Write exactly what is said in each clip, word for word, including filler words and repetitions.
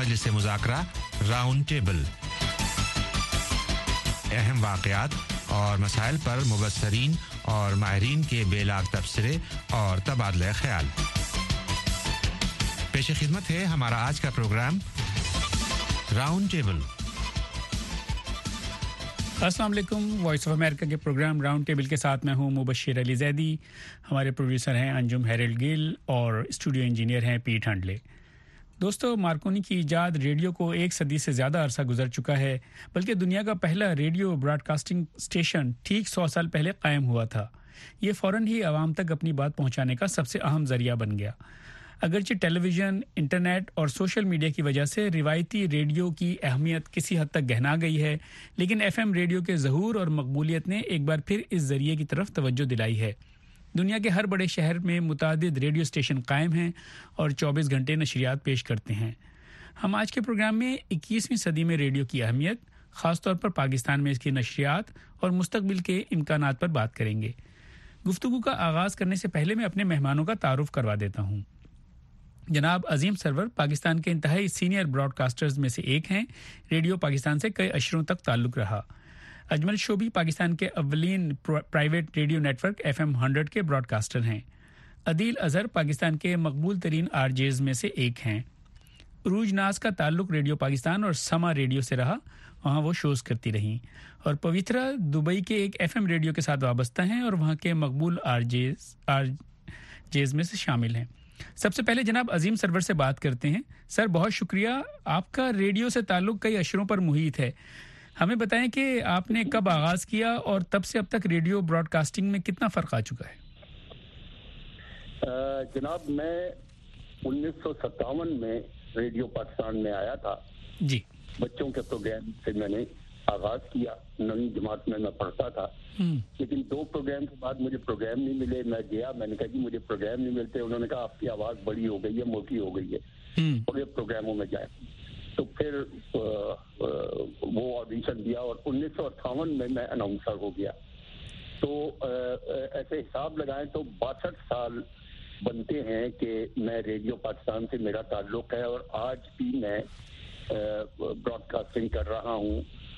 मजलिस मुज़ाकरा round table, अहम वाक़यात और मसाइल पर मुबस्सरीन और माहिरीन के बेलाग तबसरे और तबादला ख्याल। पेश खिदमत है हमारा आज का प्रोग्राम राउंड टेबल। अस्सलाम वालेकुम। वॉइस ऑफ अमेरिका के प्रोग्राम राउंड टेबल के साथ मैं हूं मुबश्शिर अली ज़ैदी। हमारे प्रोड्यूसर हैं अंजुम हैरल्ड गिल और स्टूडियो इंजीनियर हैं पीट हंडले। दोस्तों, मार्कोनी की इजाद रेडियो को एक सदी से ज़्यादा अरसा गुजर चुका है, बल्कि दुनिया का पहला रेडियो ब्रॉडकास्टिंग स्टेशन ठीक सौ साल पहले कायम हुआ था। ये फ़ौरन ही आवाम तक अपनी बात पहुंचाने का सबसे अहम ज़रिया बन गया। अगरचे टेलीविज़न, इंटरनेट और सोशल मीडिया की वजह से रिवायती रेडियो की अहमियत किसी हद तक गहना गई है, लेकिन एफएम रेडियो के ज़हूर और मकबूलियत ने एक बार फिर इस ज़रिए की तरफ तवज्जो दिलाई है। दुनिया के हर बड़े शहर में मुतादिद रेडियो स्टेशन कायम हैं और चौबीस घंटे नशरियात पेश करते हैं। हम आज के प्रोग्राम में इक्कीसवीं सदी में रेडियो की अहमियत, ख़ास तौर पर पाकिस्तान में इसकी नशरियात और मुस्तकबिल के इम्कानात पर बात करेंगे। गुफ्तगू का आगाज़ करने से पहले मैं अपने मेहमानों का तारुफ करवा देता हूँ। जनाब अजीम सरवर पाकिस्तान के इंतहाई सीनियर ब्रॉडकास्टर्स में से एक हैं। रेडियो पाकिस्तान से कई अशरों तक ताल्लुक़ रहा। अजमल शोभी पाकिस्तान के अव्वलीन private radio network F M hundred के ब्रॉडकास्टर हैं। अदील अजहर पाकिस्तान के मकबूल तरीन आरजेज में से एक हैं। उरूज नाज का ताल्लुक रेडियो पाकिस्तान और समा रेडियो से रहा, वहाँ वो शोज़ करती रहीं। और पवित्रा दुबई के एक एफ एम रेडियो के साथ वाबस्ता हैं और वहाँ के मकबूल आरजेज आरजेज में से शामिल हैं। सबसे पहले जनाब अजीम सरवर से बात करते हैं। सर, बहुत शुक्रिया। आपका रेडियो से ताल्लुक कई अशरों पर मुहित है। हमें बताएं कि आपने कब आगाज़ किया और तब से अब तक रेडियो ब्रॉडकास्टिंग में कितना फ़र्क आ चुका है? जनाब, मैं उन्नीस सौ सत्तावन में रेडियो पाकिस्तान में आया था जी। बच्चों के प्रोग्राम से मैंने आगाज़ किया। नवी जमात में मैं पढ़ता था, लेकिन दो प्रोग्राम के बाद मुझे प्रोग्राम नहीं मिले। मैं गया, मैंने कहा कि मुझे प्रोग्राम नहीं मिलते। उन्होंने कहा आपकी आवाज़ बड़ी हो गई है, मोटी हो गई है, बड़े प्रोग्रामों में जाए। तो फिर आ, आ, वो ऑडिशन दिया और उन्नीस सौ अट्ठावन में मैं अनाउंसर हो गया। तो आ, आ, ऐसे हिसाब लगाएं तो बासठ साल बनते हैं कि मैं रेडियो पाकिस्तान से मेरा ताल्लुक है और आज भी मैं ब्रॉडकास्टिंग कर रहा हूँ,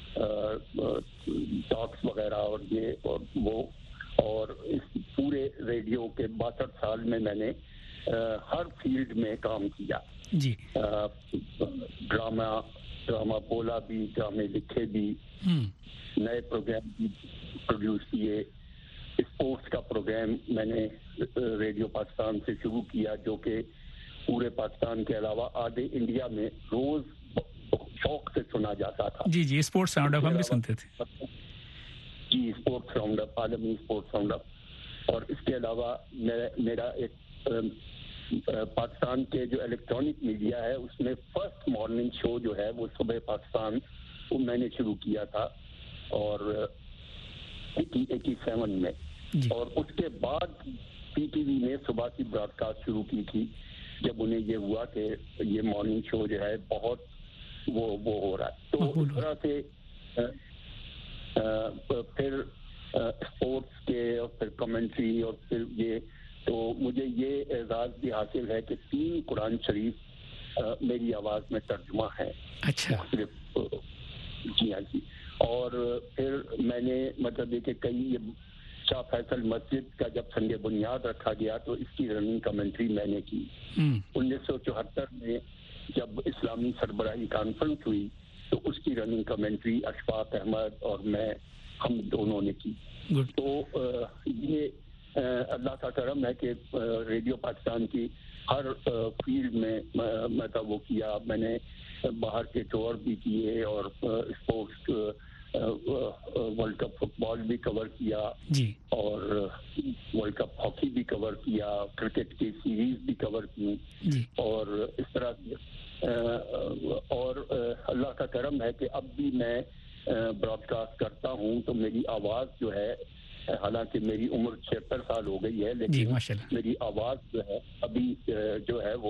टॉक्स वगैरह और ये और वो। और इस पूरे रेडियो के बासठ साल में मैंने आ, हर फील्ड में काम किया जी। आ, ड्रामा ड्रामा बोला भी, ड्रामे लिखे भी, नए प्रोग्राम भी प्रोड्यूस किए। स्पोर्ट्स का प्रोग्राम मैंने रेडियो पाकिस्तान से शुरू किया, जो कि पूरे पाकिस्तान के अलावा आधे इंडिया में रोज शौक से सुना जाता था। जी जी, स्पोर्ट्स राउंड अप हम भी सुनते थे। जी, स्पोर्ट्स राउंड अप, आलमी स्पोर्ट्स राउंड अप। और इसके अलावा मेरा मेरा एक पाकिस्तान के जो इलेक्ट्रॉनिक मीडिया है उसमें फर्स्ट मॉर्निंग शो जो है वो सुबह पाकिस्तान, वो मैंने शुरू किया था और एटी सेवन में। और उसके बाद पीटीवी ने सुबह की ब्रॉडकास्ट शुरू की थी, जब उन्हें ये हुआ कि ये मॉर्निंग शो जो है बहुत वो वो हो रहा है। तो इस तरह से आ, आ, फिर स्पोर्ट्स के और फिर कमेंट्री और फिर ये, तो मुझे ये एजाज भी हासिल है कि तीन कुरान शरीफ आ, मेरी आवाज़ में तर्जुमा है। अच्छा। सिर्फ जी हाँ जी। और फिर मैंने मतलब ये कि कई ये शाह फैसल मस्जिद का जब संग बुनियाद रखा गया तो इसकी रनिंग कमेंट्री मैंने की। उन्नीस सौ चौहत्तर में जब इस्लामी सरबराही कॉन्फ्रेंस हुई तो उसकी रनिंग कमेंट्री अशफाक अहमद और मैं, हम दोनों ने की। तो ये अल्लाह का करम है कि रेडियो पाकिस्तान की हर फील्ड में मतलब वो किया। मैंने बाहर के टूर भी किए और स्पोर्ट्स वर्ल्ड कप फुटबॉल भी कवर किया जी। और वर्ल्ड कप हॉकी भी कवर किया, क्रिकेट की सीरीज भी कवर की जी। और इस तरह और अल्लाह का करम है कि अब भी मैं ब्रॉडकास्ट करता हूं तो मेरी आवाज़ जो है, हालांकि मेरी उम्र छिहत्तर साल हो गई है, लेकिन मेरी आवाज़ जो है अभी जो है वो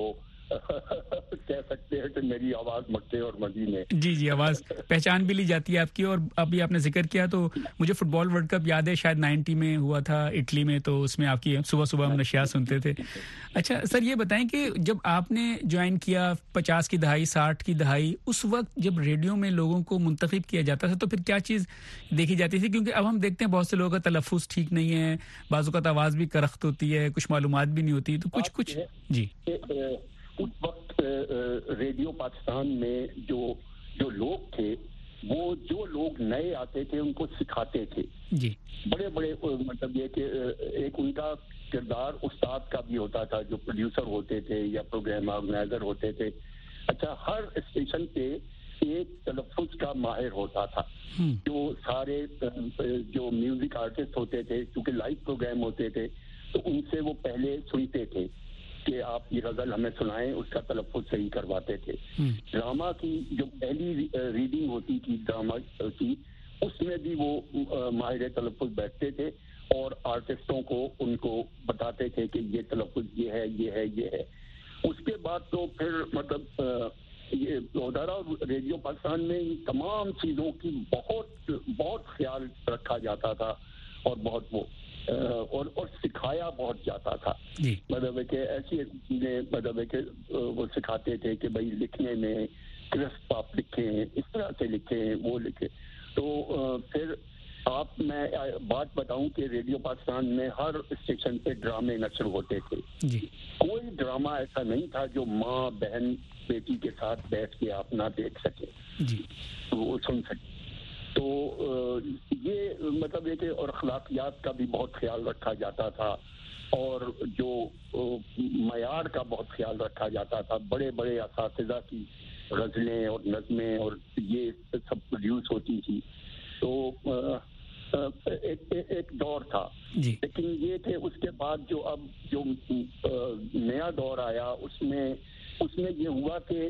کہہ سکتے ہیں کہ میری آواز مکے اور مدینے. جی جی آواز پہچان بھی لی جاتی ہے آپ کی. اور ابھی آپ نے ذکر کیا تو مجھے فٹ بال ورلڈ کپ یاد ہے, شاید نائنٹی میں ہوا تھا اٹلی میں, تو اس میں آپ کی صبح صبح ہم نشریات سنتے تھے. اچھا سر یہ بتائیں کہ جب آپ نے جوائن کیا پچاس کی دہائی ساٹھ کی دہائی, اس وقت جب ریڈیو میں لوگوں کو منتخب کیا جاتا تھا تو پھر کیا چیز دیکھی جاتی تھی؟ کیونکہ اب ہم دیکھتے ہیں بہت سے لوگوں کا تلفظ ٹھیک نہیں ہے, بعض اوقات آواز بھی کرخت ہوتی ہے, کچھ معلومات بھی نہیں ہوتی, تو کچھ کچھ جی اس وقت ریڈیو پاکستان میں جو جو لوگ تھے وہ جو لوگ نئے آتے تھے ان کو سکھاتے تھے. جی بڑے بڑے مطلب یہ کہ ایک ان کا کردار استاد کا بھی ہوتا تھا, جو پروڈیوسر ہوتے تھے یا پروگرام آرگنائزر ہوتے تھے. اچھا ہر اسٹیشن پہ ایک تلفظ کا ماہر ہوتا تھا جو سارے جو میوزک آرٹسٹ ہوتے تھے, کیونکہ لائیو پروگرام ہوتے تھے, تو ان سے وہ پہلے سنتے تھے کہ آپ یہ غزل ہمیں سنائیں, اس کا تلفظ صحیح کرواتے تھے. ڈرامہ کی جو پہلی ریڈنگ ہوتی تھی ڈرامہ کی, اس میں بھی وہ ماہر تلفظ بیٹھتے تھے اور آرٹسٹوں کو ان کو بتاتے تھے کہ یہ تلفظ یہ ہے یہ ہے یہ ہے. اس کے بعد تو پھر مطلب یہ ادارہ ریڈیو پاکستان میں تمام چیزوں کی بہت بہت خیال رکھا جاتا تھا اور بہت وہ اور اور سکھایا بہت جاتا تھا. مطلب ہے کہ ایسی ایسی چیزیں مطلب ہے کہ وہ سکھاتے تھے کہ بھائی لکھنے میں کرسپ آپ لکھیں, اس طرح سے لکھیں, وہ لکھیں. تو پھر آپ میں بات بتاؤں کہ ریڈیو پاکستان میں ہر اسٹیشن پہ ڈرامے نشر ہوتے تھے. کوئی ڈرامہ ایسا نہیں تھا جو ماں بہن بیٹی کے ساتھ بیٹھ کے آپ نہ دیکھ سکے, وہ سن سکے. تو یہ مطلب یہ کہ اور اخلاقیات کا بھی بہت خیال رکھا جاتا تھا اور جو معیار کا بہت خیال رکھا جاتا تھا. بڑے بڑے اساتذہ کی غزلیں اور نظمیں اور یہ سب پروڈیوس ہوتی تھی. تو ایک ایک دور تھا. لیکن یہ کہ اس کے بعد جو اب جو نیا دور آیا اس میں اس میں یہ ہوا کہ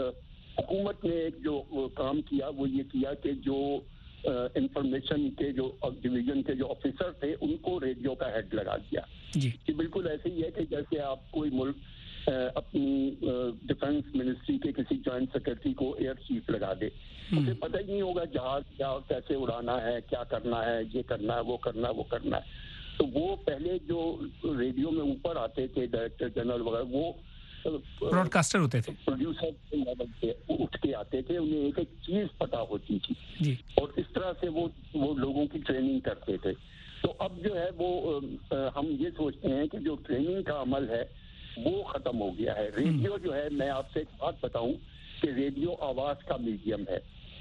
حکومت نے ایک جو کام کیا وہ یہ کیا کہ جو انفارمیشن کے جو ڈویژن کے جو آفیسر تھے ان کو ریڈیو کا ہیڈ لگا دیا. جی بالکل ایسے ہی ہے کہ جیسے آپ کوئی ملک اپنی ڈیفنس منسٹری کے کسی جوائنٹ سیکرٹری کو ایئر چیف لگا دے, اسے پتہ ہی نہیں ہوگا جہاز کیا کیسے اڑانا ہے, کیا کرنا ہے, یہ کرنا ہے, وہ کرنا ہے, وہ کرنا ہے. تو وہ پہلے جو ریڈیو میں اوپر آتے تھے ڈائریکٹر جنرل وغیرہ, وہ براڈ کاسٹر ہوتے تھے, پروڈیوسر لیول سے اٹھ کے آتے تھے, انہیں ایک ایک چیز پتہ ہوتی تھی جی, اور اس طرح سے وہ وہ لوگوں کی ٹریننگ کرتے تھے. تو اب جو ہے وہ ہم یہ سوچتے ہیں کہ جو ٹریننگ کا عمل ہے وہ ختم ہو گیا ہے. ریڈیو جو ہے, میں آپ سے ایک بات بتاؤں کہ ریڈیو آواز کا میڈیم ہے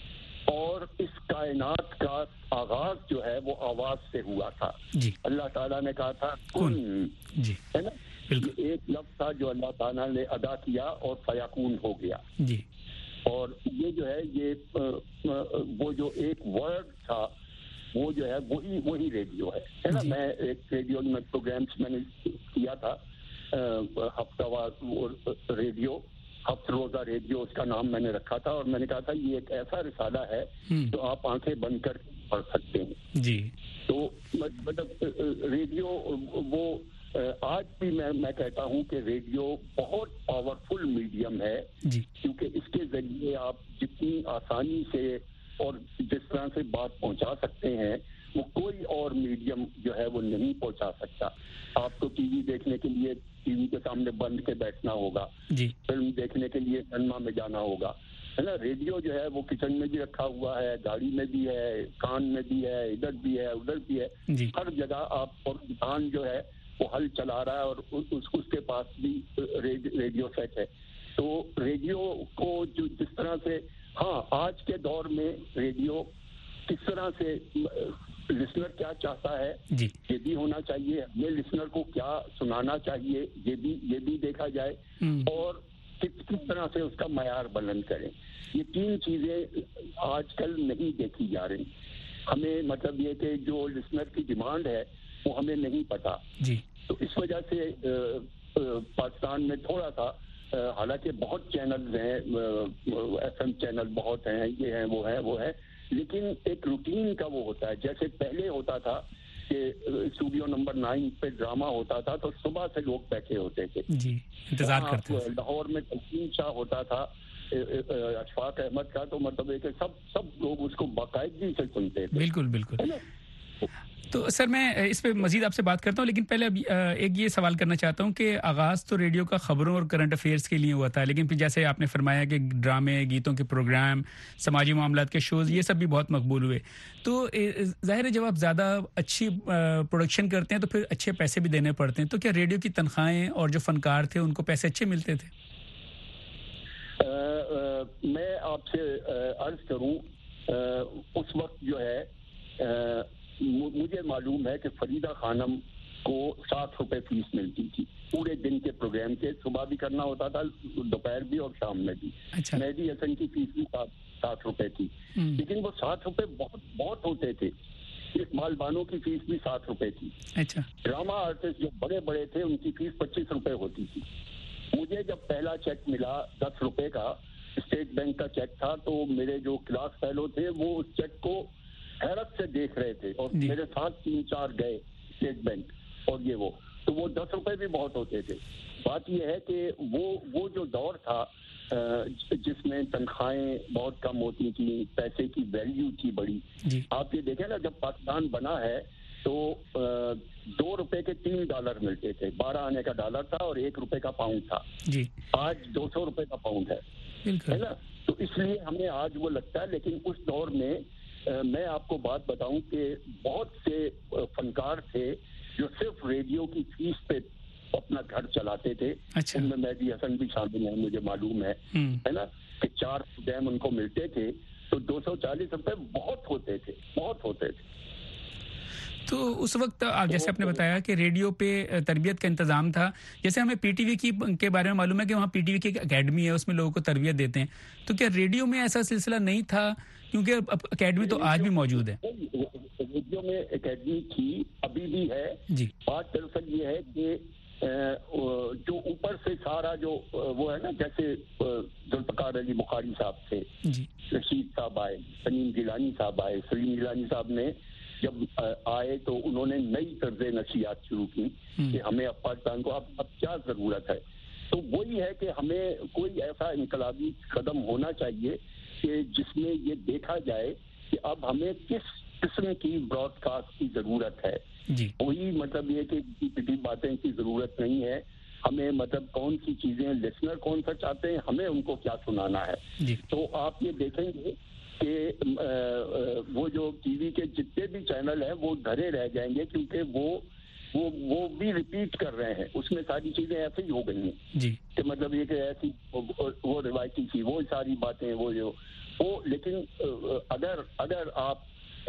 اور اس کائنات کا آغاز جو ہے وہ آواز سے ہوا تھا. جی اللہ تعالیٰ نے کہا تھا کن, جی ہے نا, ایک لفظ تھا جو اللہ تعالیٰ نے ادا کیا اور فیکون ہو گیا. جی اور یہ جو ہے یہ وہ جو ایک ورڈ تھا وہ جو ہے وہی وہی ریڈیو ہے نا. میں ایک ریڈیو میں پروگرامس میں نے کیا تھا, ہفتہ وار ریڈیو, ہفت روزہ ریڈیو اس کا نام میں نے رکھا تھا, اور میں نے کہا تھا یہ ایک ایسا رسالہ ہے جو آپ آنکھیں بند کر پڑھ سکتے ہیں. جی تو مطلب ریڈیو وہ آج بھی میں میں کہتا ہوں کہ ریڈیو بہت پاورفل میڈیم ہے جی, کیونکہ اس کے ذریعے آپ جتنی آسانی سے اور جس طرح سے بات پہنچا سکتے ہیں وہ کوئی اور میڈیم جو ہے وہ نہیں پہنچا سکتا. آپ کو ٹی وی دیکھنے کے لیے ٹی وی کے سامنے بند کے بیٹھنا ہوگا جی, فلم دیکھنے کے لیے سنیما میں جانا ہوگا, ہے نا. ریڈیو جو ہے وہ کچن میں بھی رکھا ہوا ہے, گاڑی میں بھی ہے, کان میں بھی ہے, ادھر بھی ہے, ادھر بھی ہے جی. ہر جگہ آپ, اور انسان جو ہے وہ ہل چلا رہا ہے اور اس اس کے پاس بھی ریڈیو سیٹ ہے. تو ریڈیو کو جو جس طرح سے, ہاں آج کے دور میں ریڈیو کس طرح سے لسنر کیا چاہتا ہے جی, یہ بھی ہونا چاہیے. ہمیں لسنر کو کیا سنانا چاہیے یہ بھی یہ بھی دیکھا جائے, اور کس کس طرح سے اس کا معیار بلند کریں. یہ تین چیزیں آج کل نہیں دیکھی جا رہی. ہمیں مطلب یہ کہ جو لسنر کی ڈیمانڈ ہے وہ ہمیں نہیں پتا جی. تو اس وجہ سے پاکستان میں تھوڑا سا, حالانکہ بہت چینلز ہیں, ایف ایم چینل بہت ہیں, یہ ہیں وہ ہیں وہ ہیں, لیکن ایک روٹین کا وہ ہوتا ہے. جیسے پہلے ہوتا تھا کہ اسٹوڈیو نمبر نائن پہ ڈرامہ ہوتا تھا تو صبح سے لوگ بیٹھے ہوتے تھے جی انتظار کرتے تھے. لاہور میں تلقین شاہ ہوتا تھا اشفاق احمد کا, تو مطلب ہے کہ سب سب لوگ اس کو باقاعدگی سے سنتے تھے. بالکل بالکل. تو سر میں اس پہ مزید آپ سے بات کرتا ہوں, لیکن پہلے اب ایک یہ سوال کرنا چاہتا ہوں کہ آغاز تو ریڈیو کا خبروں اور کرنٹ افیئرس کے لیے ہوا تھا, لیکن پھر جیسے آپ نے فرمایا کہ ڈرامے, گیتوں کے پروگرام, سماجی معاملات کے شوز, یہ سب بھی بہت مقبول ہوئے. تو ظاہر ہے جب آپ زیادہ اچھی پروڈکشن کرتے ہیں تو پھر اچھے پیسے بھی دینے پڑتے ہیں. تو کیا ریڈیو کی تنخواہیں اور جو فنکار تھے ان کو پیسے اچھے ملتے تھے؟ میں آپ سے عرض کروں, اس وقت جو ہے مجھے معلوم ہے کہ فریدہ خانم کو ساٹھ روپے فیس ملتی تھی پورے دن کے پروگرام کے. صبح بھی کرنا ہوتا تھا, دوپہر بھی اور شام میں بھی. مہدی حسن کی فیس بھی ساٹھ روپے تھی, لیکن وہ ساٹھ روپے بہت بہت ہوتے تھے. اقبال بانو کی فیس بھی ساٹھ روپے تھی. ڈرامہ آرٹسٹ جو بڑے بڑے تھے ان کی فیس پچیس روپے ہوتی تھی. مجھے جب پہلا چیک ملا دس روپے کا, اسٹیٹ بینک کا چیک تھا, تو میرے جو کلاس فیلو تھے وہ اس چیک کو حیرت سے دیکھ رہے تھے, اور میرے ساتھ تین چار گئے اسٹیٹ بینک اور یہ وہ, تو وہ دس روپے بھی بہت ہوتے تھے. بات یہ ہے کہ وہ وہ جو دور تھا جس میں تنخواہیں بہت کم ہوتی تھیں, پیسے کی ویلیو تھی بڑی. آپ یہ دیکھیں نا, جب پاکستان بنا ہے تو دو روپے کے تین ڈالر ملتے تھے, بارہ آنے کا ڈالر تھا اور ایک روپے کا پاؤنڈ تھا. آج دو سو روپے کا پاؤنڈ ہے نا. تو اس لیے ہمیں آج وہ لگتا ہے, لیکن اس دور میں میں آپ کو بات بتاؤں کہ بہت سے فنکار تھے جو صرف ریڈیو کی فیس پہ اپنا گھر چلاتے تھے. ان میں مہدی حسن بھی شامل ہیں, مجھے معلوم ہے ہے نا, کہ چار ڈیم ان کو ملتے تھے, تو دو سو چالیس روپے بہت ہوتے تھے, بہت ہوتے تھے. تو اس وقت آپ جیسے آپ نے بتایا کہ ریڈیو پہ تربیت کا انتظام تھا, جیسے ہمیں پی ٹی وی کی کے بارے میں معلوم ہے کہ وہاں پی ٹی وی کی ایک اکیڈمی ہے, اس میں لوگوں کو تربیت دیتے ہیں. تو کیا ریڈیو میں ایسا سلسلہ نہیں تھا, کیونکہ اکیڈمی تو آج بھی موجود ہے؟ ریڈیو میں اکیڈمی تھی, ابھی بھی ہے. جی بات دراصل یہ ہے کہ جو اوپر سے سارا جو وہ ہے نا, جیسے ذوالفقار علی بخاری صاحب تھے, رشید صاحب آئے, سلیم گیلانی صاحب آئے. سلیم گیلانی صاحب نے جب آئے تو انہوں نے نئی طرز نشریات شروع کی کہ ہمیں اب پاکستان کو اب اب کیا ضرورت ہے. تو وہی ہے کہ ہمیں کوئی ایسا انقلابی قدم ہونا چاہیے کہ جس میں یہ دیکھا جائے کہ اب ہمیں کس قسم کی براڈ کاسٹ کی ضرورت ہے. وہی مطلب یہ کہ پٹی باتیں کی ضرورت نہیں ہے, ہمیں مطلب کون سی چیزیں لسنر کون سا چاہتے ہیں, ہمیں ان کو کیا سنانا ہے. تو آپ یہ دیکھیں گے کہ وہ جو ٹی وی کے جتنے بھی چینل ہیں وہ دھرے رہ جائیں گے, کیونکہ وہ وہ وہ بھی ریپیٹ کر رہے ہیں. اس میں ساری چیزیں ایسے ہی ہو گئی ہیں جی, کہ مطلب یہ کہ ایسی وہ روایتی تھی, وہ ساری باتیں وہ جو وہ. لیکن اگر اگر آپ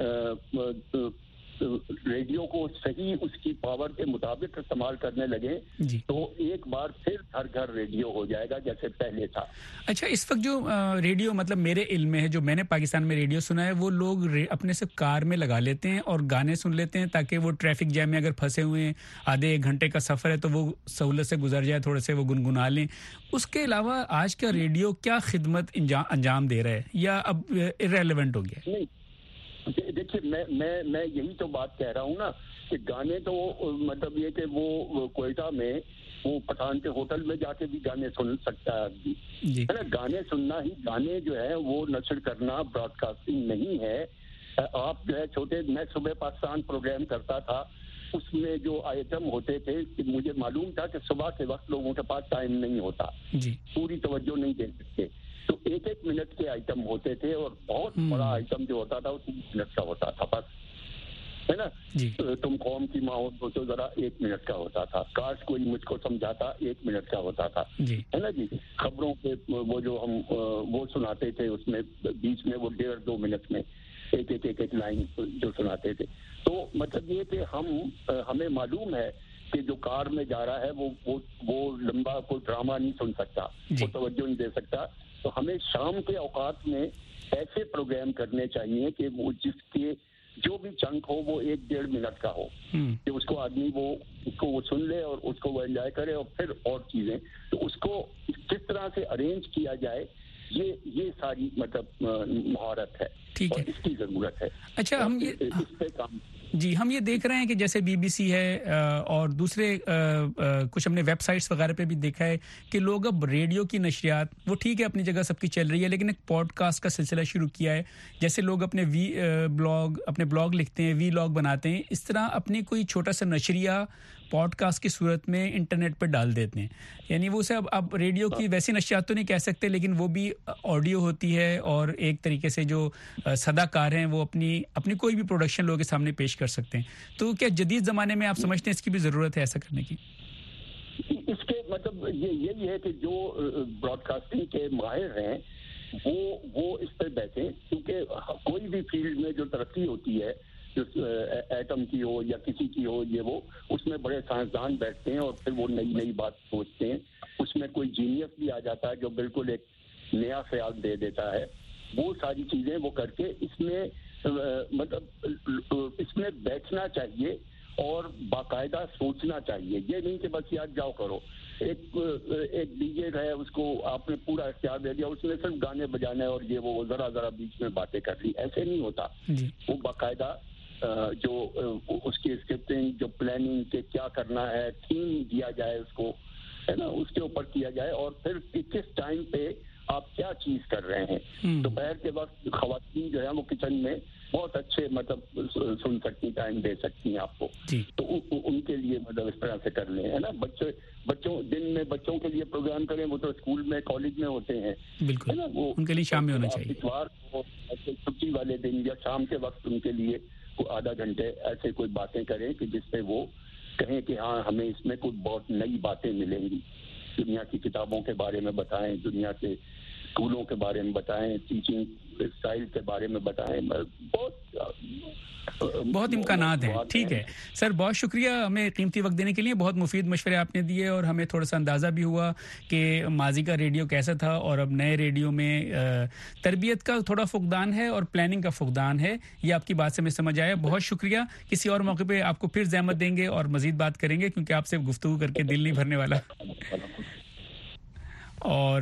ریڈیو کو صحیح اس کی پاور کے مطابق استعمال کرنے لگے جی, تو ایک بار پھر ہر گھر ریڈیو ہو جائے گا جیسے پہلے تھا. اچھا, اس وقت جو ریڈیو مطلب میرے علم میں ہے, جو میں نے پاکستان میں ریڈیو سنا ہے, وہ لوگ اپنے سے کار میں لگا لیتے ہیں اور گانے سن لیتے ہیں تاکہ وہ ٹریفک جیم میں اگر پھنسے ہوئے ہیں, آدھے ایک گھنٹے کا سفر ہے, تو وہ سہولت سے گزر جائے, تھوڑے سے وہ گنگنا لیں. اس کے علاوہ آج کا ریڈیو کیا خدمت انجام دے رہا ہے, یا اب ارریلیونٹ ہو گیا؟ نہیں دیکھیے, میں میں میں یہی تو بات کہہ رہا ہوں نا کہ گانے تو مطلب یہ کہ وہ کوئٹہ میں وہ پٹھان کے ہوٹل میں جا کے بھی گانے سن سکتا ہے آدمی, ہے نا. گانے سننا ہی, گانے جو ہے وہ نشر کرنا براڈ کاسٹنگ نہیں ہے. آپ جو ہے چھوٹے, میں صبح پاکستان پروگرام کرتا تھا, اس میں جو آئٹم ہوتے تھے کہ مجھے معلوم تھا کہ صبح کے وقت لوگوں کے پاس ٹائم نہیں ہوتا, پوری توجہ نہیں دے سکتے, تو ایک ایک منٹ کے آئٹم ہوتے تھے, اور بہت بڑا آئٹم جو ہوتا تھا وہ تین منٹ کا ہوتا تھا بس, ہے نا. تم قوم کی ماں ہو تو ذرا ایک منٹ کا ہوتا تھا. کاش کوئی مجھ کو سمجھاتا, ایک منٹ کا ہوتا تھا, ہے نا جی. خبروں کے وہ جو ہم وہ سناتے تھے, اس میں بیچ میں وہ ڈیڑھ دو منٹ میں ایک ایک ایک ایک لائن جو سناتے تھے. تو مطلب یہ کہ ہم ہمیں معلوم ہے کہ جو کار میں جا رہا ہے وہ وہ لمبا کوئی ڈرامہ نہیں سن سکتا, وہ توجہ نہیں دے سکتا. تو ہمیں شام کے اوقات میں ایسے پروگرام کرنے چاہیے کہ وہ جس کے جو بھی چنک ہو وہ ایک ڈیڑھ منٹ کا ہو, کہ اس کو آدمی وہ اس کو وہ سن لے اور اس کو وہ انجوائے کرے, اور پھر اور چیزیں. تو اس کو کس طرح سے ارینج کیا جائے, یہ یہ ساری مطلب مہارت ہے اور اس کی ضرورت ہے. اچھا, ہم یہ اس پہ کام جی ہم یہ دیکھ رہے ہیں کہ جیسے بی بی سی ہے اور دوسرے کچھ ہم نے ویب سائٹس وغیرہ پہ بھی دیکھا ہے کہ لوگ اب ریڈیو کی نشریات وہ ٹھیک ہے اپنی جگہ سب کی چل رہی ہے لیکن ایک پوڈ کاسٹ کا سلسلہ شروع کیا ہے. جیسے لوگ اپنے وی بلاگ اپنے بلاگ لکھتے ہیں, وی لاگ بناتے ہیں, اس طرح اپنی کوئی چھوٹا سا نشریہ پوڈ کاسٹ کی صورت میں انٹرنیٹ پہ ڈال دیتے ہیں. یعنی وہ سب اب ریڈیو کی ویسی نشریات تو نہیں کہہ سکتے لیکن وہ بھی آڈیو ہوتی ہے اور ایک طریقے سے جو صدا کار ہیں وہ اپنی اپنی کوئی بھی پروڈکشن لوگوں کے سامنے پیش کر سکتے ہیں. تو کیا جدید زمانے میں آپ سمجھتے ہیں اس کی بھی ضرورت ہے ایسا کرنے کی؟ اس کے مطلب یہ یہی ہے کہ جو براڈ کاسٹنگ کے ماہر ہیں وہ وہ اس پہ بیٹھیں, کیونکہ کوئی بھی فیلڈ میں جو ترقی ہوتی ہے ایٹم کی ہو یا کسی کی ہو یہ وہ اس میں بڑے سائنسدان بیٹھتے ہیں اور پھر وہ نئی نئی بات سوچتے ہیں. اس میں کوئی جینیس بھی آ جاتا ہے جو بالکل ایک نیا خیال دے دیتا ہے. وہ ساری چیزیں وہ کر کے اس میں مطلب اس میں بیٹھنا چاہیے اور باقاعدہ سوچنا چاہیے. یہ نہیں کہ بس یاد جاؤ کرو. ایک ایک ڈی جے ہے اس کو آپ نے پورا اختیار دے دیا, اس نے صرف گانے بجانے اور یہ وہ ذرا ذرا بیچ میں باتیں کر لی, ایسے نہیں ہوتا. وہ باقاعدہ جو اس کی اسکرپٹنگ جو پلاننگ کے کیا کرنا ہے, تھیم دیا جائے اس کو ہے نا, اس کے اوپر کیا جائے اور پھر کس ٹائم پہ آپ کیا چیز کر رہے ہیں. دوپہر کے وقت خواتین جو ہے وہ کچن میں بہت اچھے مطلب سن سکتی, ٹائم دے سکتی ہیں آپ کو, تو ان کے لیے مطلب اس طرح سے کر لیں ہے نا. بچے بچوں دن میں بچوں کے لیے پروگرام کریں, وہ تو اسکول میں کالج میں ہوتے ہیں ہے نا, وہ ان کے لیے شام میں ہونا چاہیے. اتوار کو چھٹی والے دن یا شام کے وقت ان کے لیے آدھا گھنٹے ایسے کوئی باتیں کریں کہ جس سے وہ کہیں کہ ہاں ہمیں اس میں کوئی بہت نئی باتیں ملیں گی. دنیا کی کتابوں کے بارے میں بتائیں, دنیا کے اسکولوں کے بارے میں بتائیں, ٹیچنگ اسٹائل کے بارے میں بتائیں. بہت بہت امکانات ہیں. ٹھیک ہے سر, بہت شکریہ ہمیں قیمتی وقت دینے کے لیے. بہت مفید مشورے آپ نے دیے اور ہمیں تھوڑا سا اندازہ بھی ہوا کہ ماضی کا ریڈیو کیسا تھا اور اب نئے ریڈیو میں تربیت کا تھوڑا فقدان ہے اور پلاننگ کا فقدان ہے. یہ آپ کی بات سے میں سمجھ آیا. بہت شکریہ. کسی اور موقع پہ آپ کو پھر زحمت دیں گے اور مزید بات کریں گے کیونکہ آپ سے گفتگو کر کے دل نہیں بھرنے والا. اور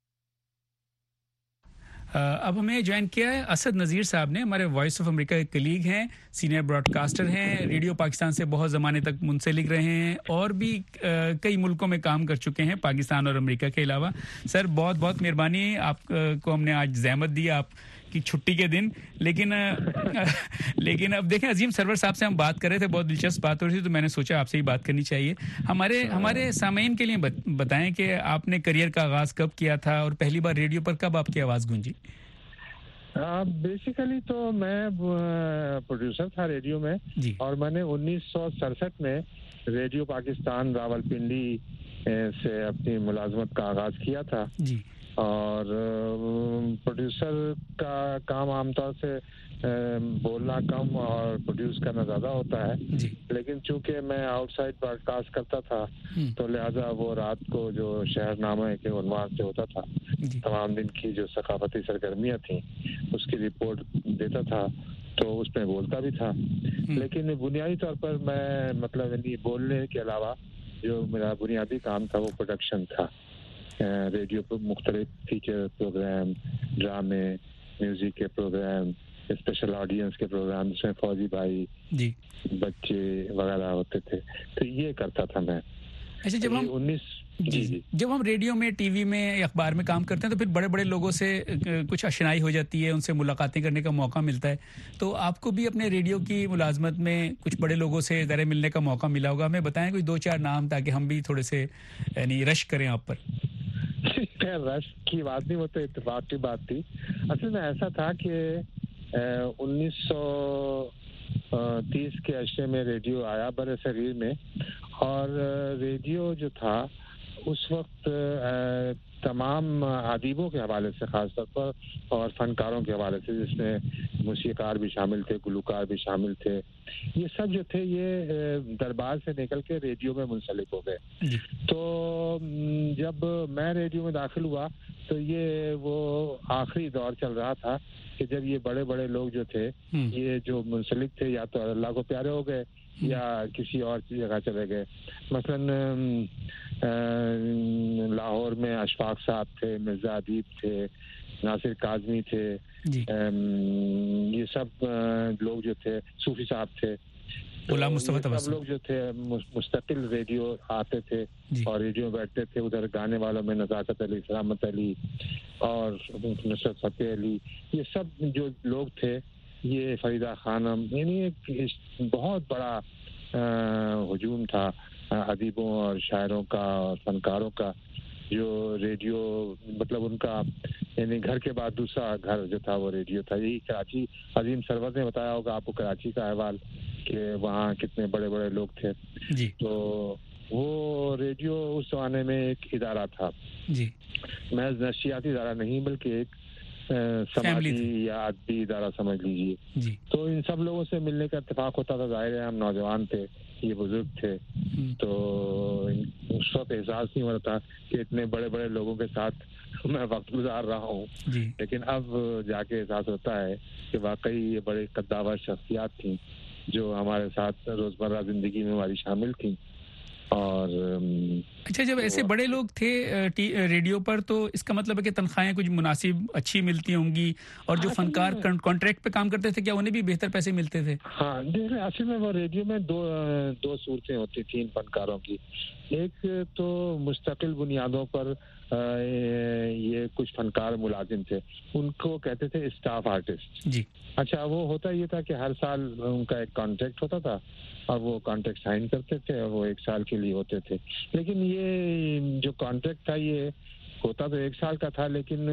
اب ہمیں جوائن کیا ہے اسد نذیر صاحب نے, ہمارے وائس آف امریکہ کے کلیگ ہیں, سینئر براڈ کاسٹر ہیں, ریڈیو پاکستان سے بہت زمانے تک منسلک رہے ہیں اور بھی کئی ملکوں میں کام کر چکے ہیں پاکستان اور امریکہ کے علاوہ. سر بہت بہت مہربانی, آپ کو ہم نے آج زحمت دی آپ کی چھٹی کے دن, لیکن لیکن اب دیکھیں عظیم سرور صاحب سے ہم بات کر رہے تھے, بہت دلچسپ بات ہو رہی تھی تو میں نے سوچا آپ سے ہی بات کرنی چاہیے. ہمارے ہمارے سامعین کے لیے بتائیں کہ آپ نے کریئر کا آغاز کب کیا تھا اور پہلی بار ریڈیو پر کب آپ کی آواز گونجی؟ بیسیکلی تو میں پروڈیوسر تھا ریڈیو میں جی. اور میں نے انیس سو سڑسٹھ میں ریڈیو پاکستان راولپنڈی سے اپنی ملازمت کا آغاز کیا تھا جی. اور پروڈیوسر کا کام عام طور سے بولنا کم اور پروڈیوس کرنا زیادہ ہوتا ہے جی. لیکن چونکہ میں آؤٹ سائڈ براڈ کاسٹ کرتا تھا تو لہذا وہ رات کو جو شہر نامہ کے عنوان سے ہوتا تھا جی. تمام دن کی جو ثقافتی سرگرمیاں تھیں اس کی رپورٹ دیتا تھا تو اس میں بولتا بھی تھا. لیکن بنیادی طور پر میں مطلب یعنی بولنے کے علاوہ جو میرا بنیادی کام تھا وہ پروڈکشن تھا. ریڈیو پر مختلف فیچر پروگرام, ڈرامے, میوزک کے پروگرام, اسپیشل آڈینس کے پروگرام جس میں فوجی بھائی جی. بچے وغیرہ ہوتے تھے, تو یہ کرتا تھا میں. اچھا, جب ہم انیس جی جی جب ہم ریڈیو میں, ٹی وی میں, اخبار میں کام کرتے ہیں تو پھر بڑے بڑے لوگوں سے کچھ آشنائی ہو جاتی ہے, ان سے ملاقاتیں کرنے کا موقع ملتا ہے. تو آپ کو بھی اپنے ریڈیو کی ملازمت میں کچھ بڑے لوگوں سے ذرا ملنے کا موقع ملا ہوگا. ہمیں بتائیں کوئی دو چار نام تاکہ ہم بھی تھوڑے سے یعنی رش کریں آپ پر. رش کی بات نہیں, وہ تو اتفاق کی بات تھی. اصل میں ایسا تھا کہ انیس سو تیس کے عشرے میں ریڈیو آیا بر صغیر میں, اور ریڈیو جو تھا اس وقت تمام ادیبوں کے حوالے سے خاص طور پر اور فنکاروں کے حوالے سے, جس میں موسیقار بھی شامل تھے, گلوکار بھی شامل تھے, یہ سب جو تھے یہ دربار سے نکل کے ریڈیو میں منسلک ہو گئے. تو جب میں ریڈیو میں داخل ہوا تو یہ وہ آخری دور چل رہا تھا کہ جب یہ بڑے بڑے لوگ جو تھے یہ جو منسلک تھے یا تو اللہ کو پیارے ہو گئے یا کسی اور جگہ چلے گئے. مثلاً لاہور میں اشفاق صاحب تھے, مرزا ادیب تھے, ناصر کاظمی تھے, یہ سب لوگ جو تھے, صوفی صاحب تھے, غلام مصطفیٰ تبسم سب لوگ جو تھے مستقل ریڈیو آتے تھے اور ریڈیو بیٹھتے تھے. ادھر گانے والوں میں نزاکت علی, سلامت علی اور نصرت فتح علی, یہ سب جو لوگ تھے, یہ فریدہ خانم, یعنی ایک بہت بڑا ہجوم تھا ادیبوں اور شاعروں کا اور فنکاروں کا, جو ریڈیو مطلب ان کا یعنی گھر کے بعد دوسرا گھر جو تھا وہ ریڈیو تھا. یہی کراچی, عظیم سرور نے بتایا ہوگا آپ کو کراچی کا احوال کہ وہاں کتنے بڑے بڑے لوگ تھے جی. تو وہ ریڈیو اس زمانے میں ایک ادارہ تھا جی, محض نشریاتی ادارہ نہیں بلکہ ایک سماجی یا ادبی ادارہ سمجھ لیجیے جی. تو ان سب لوگوں سے ملنے کا اتفاق ہوتا تھا. ظاہر ہے ہم نوجوان تھے, یہ بزرگ تھے, تو اس وقت احساس نہیں ہوتا تھا کہ اتنے بڑے بڑے لوگوں کے ساتھ میں وقت گزار رہا ہوں جی. لیکن اب جا کے احساس ہوتا ہے کہ واقعی یہ بڑے قداور شخصیات تھیں جو ہمارے ساتھ روزمرہ زندگی میں ہماری شامل تھیں. اور اچھا, جب ایسے بڑے لوگ تھے ریڈیو پر تو اس کا مطلب ہے کہ تنخواہیں کچھ مناسب اچھی ملتی ہوں گی, اور جو فنکار کانٹریکٹ پہ کام کرتے تھے کیا انہیں بھی بہتر پیسے ملتے تھے؟ ہاں دیکھیں, اصل میں وہ ریڈیو میں دو دو صورتیں ہوتی تھیں ان فنکاروں کی. ایک تو مستقل بنیادوں پر یہ کچھ فنکار ملازم تھے, ان کو کہتے تھے اسٹاف آرٹسٹ جی. اچھا, وہ ہوتا یہ تھا کہ ہر سال ان کا ایک کانٹریکٹ ہوتا تھا اور وہ کانٹریکٹ سائن کرتے تھے اور وہ ایک سال کے لیے ہوتے تھے. لیکن یہ جو کانٹریکٹ تھا یہ ہوتا تو ایک سال کا تھا لیکن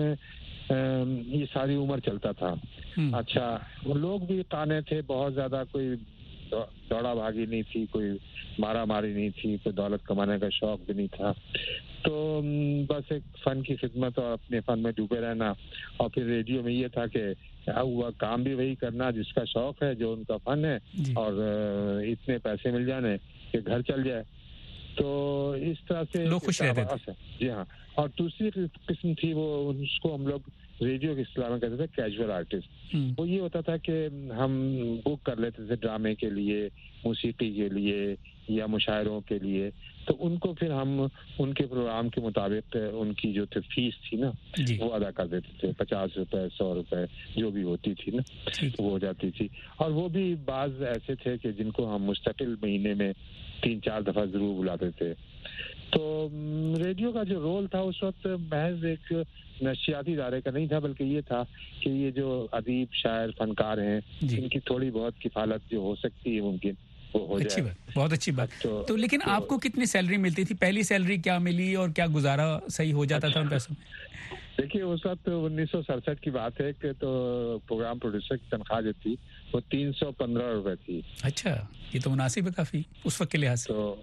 یہ ساری عمر چلتا تھا. اچھا, وہ لوگ بھی قانے تھے بہت زیادہ, کوئی دوڑا بھاگی نہیں تھی, کوئی مارا ماری نہیں تھی, کوئی دولت کمانے کا شوق بھی نہیں تھا. تو بس ایک فن کی خدمت اور اپنے فن میں ڈوبے رہنا. اور پھر ریڈیو میں یہ تھا کہ ہوا کام بھی وہی کرنا جس کا شوق ہے, جو ان کا فن ہے, اور اتنے پیسے مل جانے کہ گھر چل جائے. تو اس طرح سے لوگ خوش رہتے تھے. جی ہاں. اور دوسری قسم تھی وہ, اس کو ہم لوگ ریڈیو کے اصطلاح میں کہتے تھے کیجول آرٹسٹ. وہ یہ ہوتا تھا کہ ہم بک کر لیتے تھے ڈرامے کے لیے, موسیقی کے لیے یا مشاعروں کے لیے, تو ان کو پھر ہم ان کے پروگرام کے مطابق ان کی جو تھی فیس تھی نا جی. وہ ادا کر دیتے تھے, پچاس روپے سو روپے جو بھی ہوتی تھی نا وہ ہو جاتی تھی. اور وہ بھی بعض ایسے تھے کہ جن کو ہم مستقل مہینے میں تین چار دفعہ ضرور بلاتے تھے. تو ریڈیو کا جو رول تھا اس وقت محض ایک نشریاتی ادارے کا نہیں تھا, بلکہ یہ تھا کہ یہ جو ادیب شاعر فنکار ہیں جی. ان کی تھوڑی بہت کفالت جو ہو سکتی ہے ممکن وہ ہو اچھی جائے. بات, بہت اچھی بات. تو, تو لیکن تو, آپ کو کتنی سیلری ملتی تھی؟ پہلی سیلری کیا ملی اور کیا گزارا صحیح ہو جاتا تھا ان پیسوں میں؟ دیکھیے, اس وقت انیس سو سڑسٹھ کی بات ہے کہ تو پروگرام پروڈیوسر کی تنخواہ جو تھی وہ تین سو پندرہ روپے تھی. اچھا, یہ تو مناسب ہے کافی اس وقت کے لحاظ سے. تو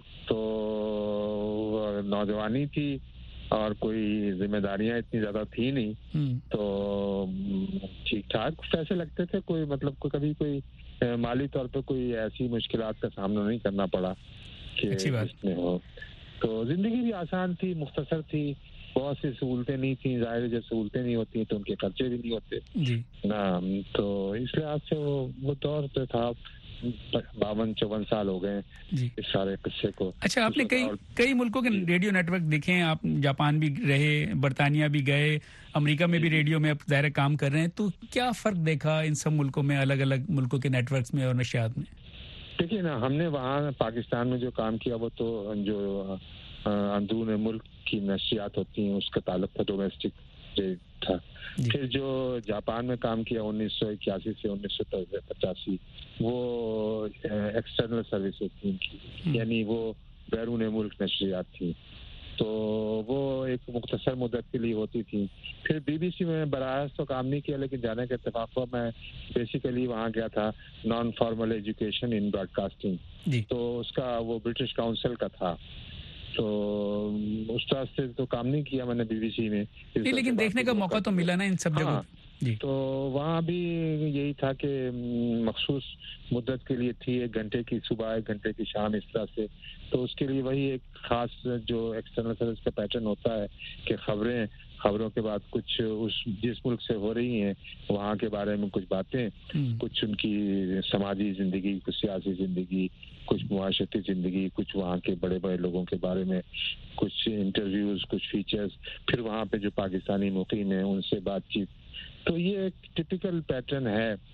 تو نوجوانی تھی اور کوئی ذمہ داریاں اتنی زیادہ تھی نہیں, تو ٹھیک ٹھاک پیسے لگتے تھے. کوئی مطلب کوئی کبھی کوئی مالی طور پہ کوئی ایسی مشکلات کا سامنا نہیں کرنا پڑا کہ اس میں ہو. تو زندگی بھی آسان تھی, مختصر تھی, بہت سی سہولتیں نہیں تھیں. ظاہر جب سہولتیں نہیں ہوتی تو ان کے خرچے بھی نہیں ہوتے جی نا. تو اس لحاظ سے وہ وہ دور پہ تھا. باون چون سال ہو گئے جی اس سارے قصے کو. اچھا, آپ نے کئی کئی ملکوں کے ریڈیو نیٹ ورک دیکھے ہیں, آپ جاپان بھی رہے, برطانیہ بھی گئے, امریکہ میں بھی ریڈیو میں اب ظاہر کام کر رہے ہیں. تو کیا فرق دیکھا ان سب ملکوں میں, الگ الگ ملکوں کے نیٹ ورکس میں اور نشریات میں؟ دیکھیے نا, ہم نے وہاں پاکستان میں جو کام کیا وہ تو جو اندرون ملک کی نشریات ہوتی ہیں اس کا تعلق تھا, ڈومیسٹک تھا. پھر جو جاپان میں کام کیا انیس سو اکیاسی سے انیس سو پچاسی, وہ ایکسٹرنل سروسز تھی ان کی, یعنی وہ بیرون ملک نشریات تھی. تو وہ ایک مختصر مدت کے لیے ہوتی تھی. پھر بی بی سی میں براہ راست تو کام نہیں کیا, لیکن جانے کا اتفاق ہوا. میں بیسیکلی وہاں گیا تھا non formal education in broadcasting, تو اس کا وہ برٹش کاؤنسل کا تھا. تو اس طرح سے تو کام نہیں کیا میں نے بی بی سی میں, لیکن دیکھنے کا موقع تو ملا نا ان سب جگہوں جی. تو وہاں بھی یہی تھا کہ مخصوص مدت کے لیے تھی, ایک گھنٹے کی صبح ایک گھنٹے کی شام اس طرح سے. تو اس کے لیے وہی ایک خاص جو ایکسٹرنل سروس کا پیٹرن ہوتا ہے کہ خبریں, خبروں کے بعد کچھ اس جس ملک سے ہو رہی ہیں وہاں کے بارے میں کچھ باتیں, کچھ ان کی سماجی زندگی, کچھ سیاسی زندگی, کچھ معاشرتی زندگی, کچھ وہاں کے بڑے بڑے لوگوں کے بارے میں کچھ انٹرویوز, کچھ فیچرز, پھر وہاں پہ جو پاکستانی مقیم ہیں ان سے بات چیت. تو یہ ایک ٹپیکل پیٹرن ہے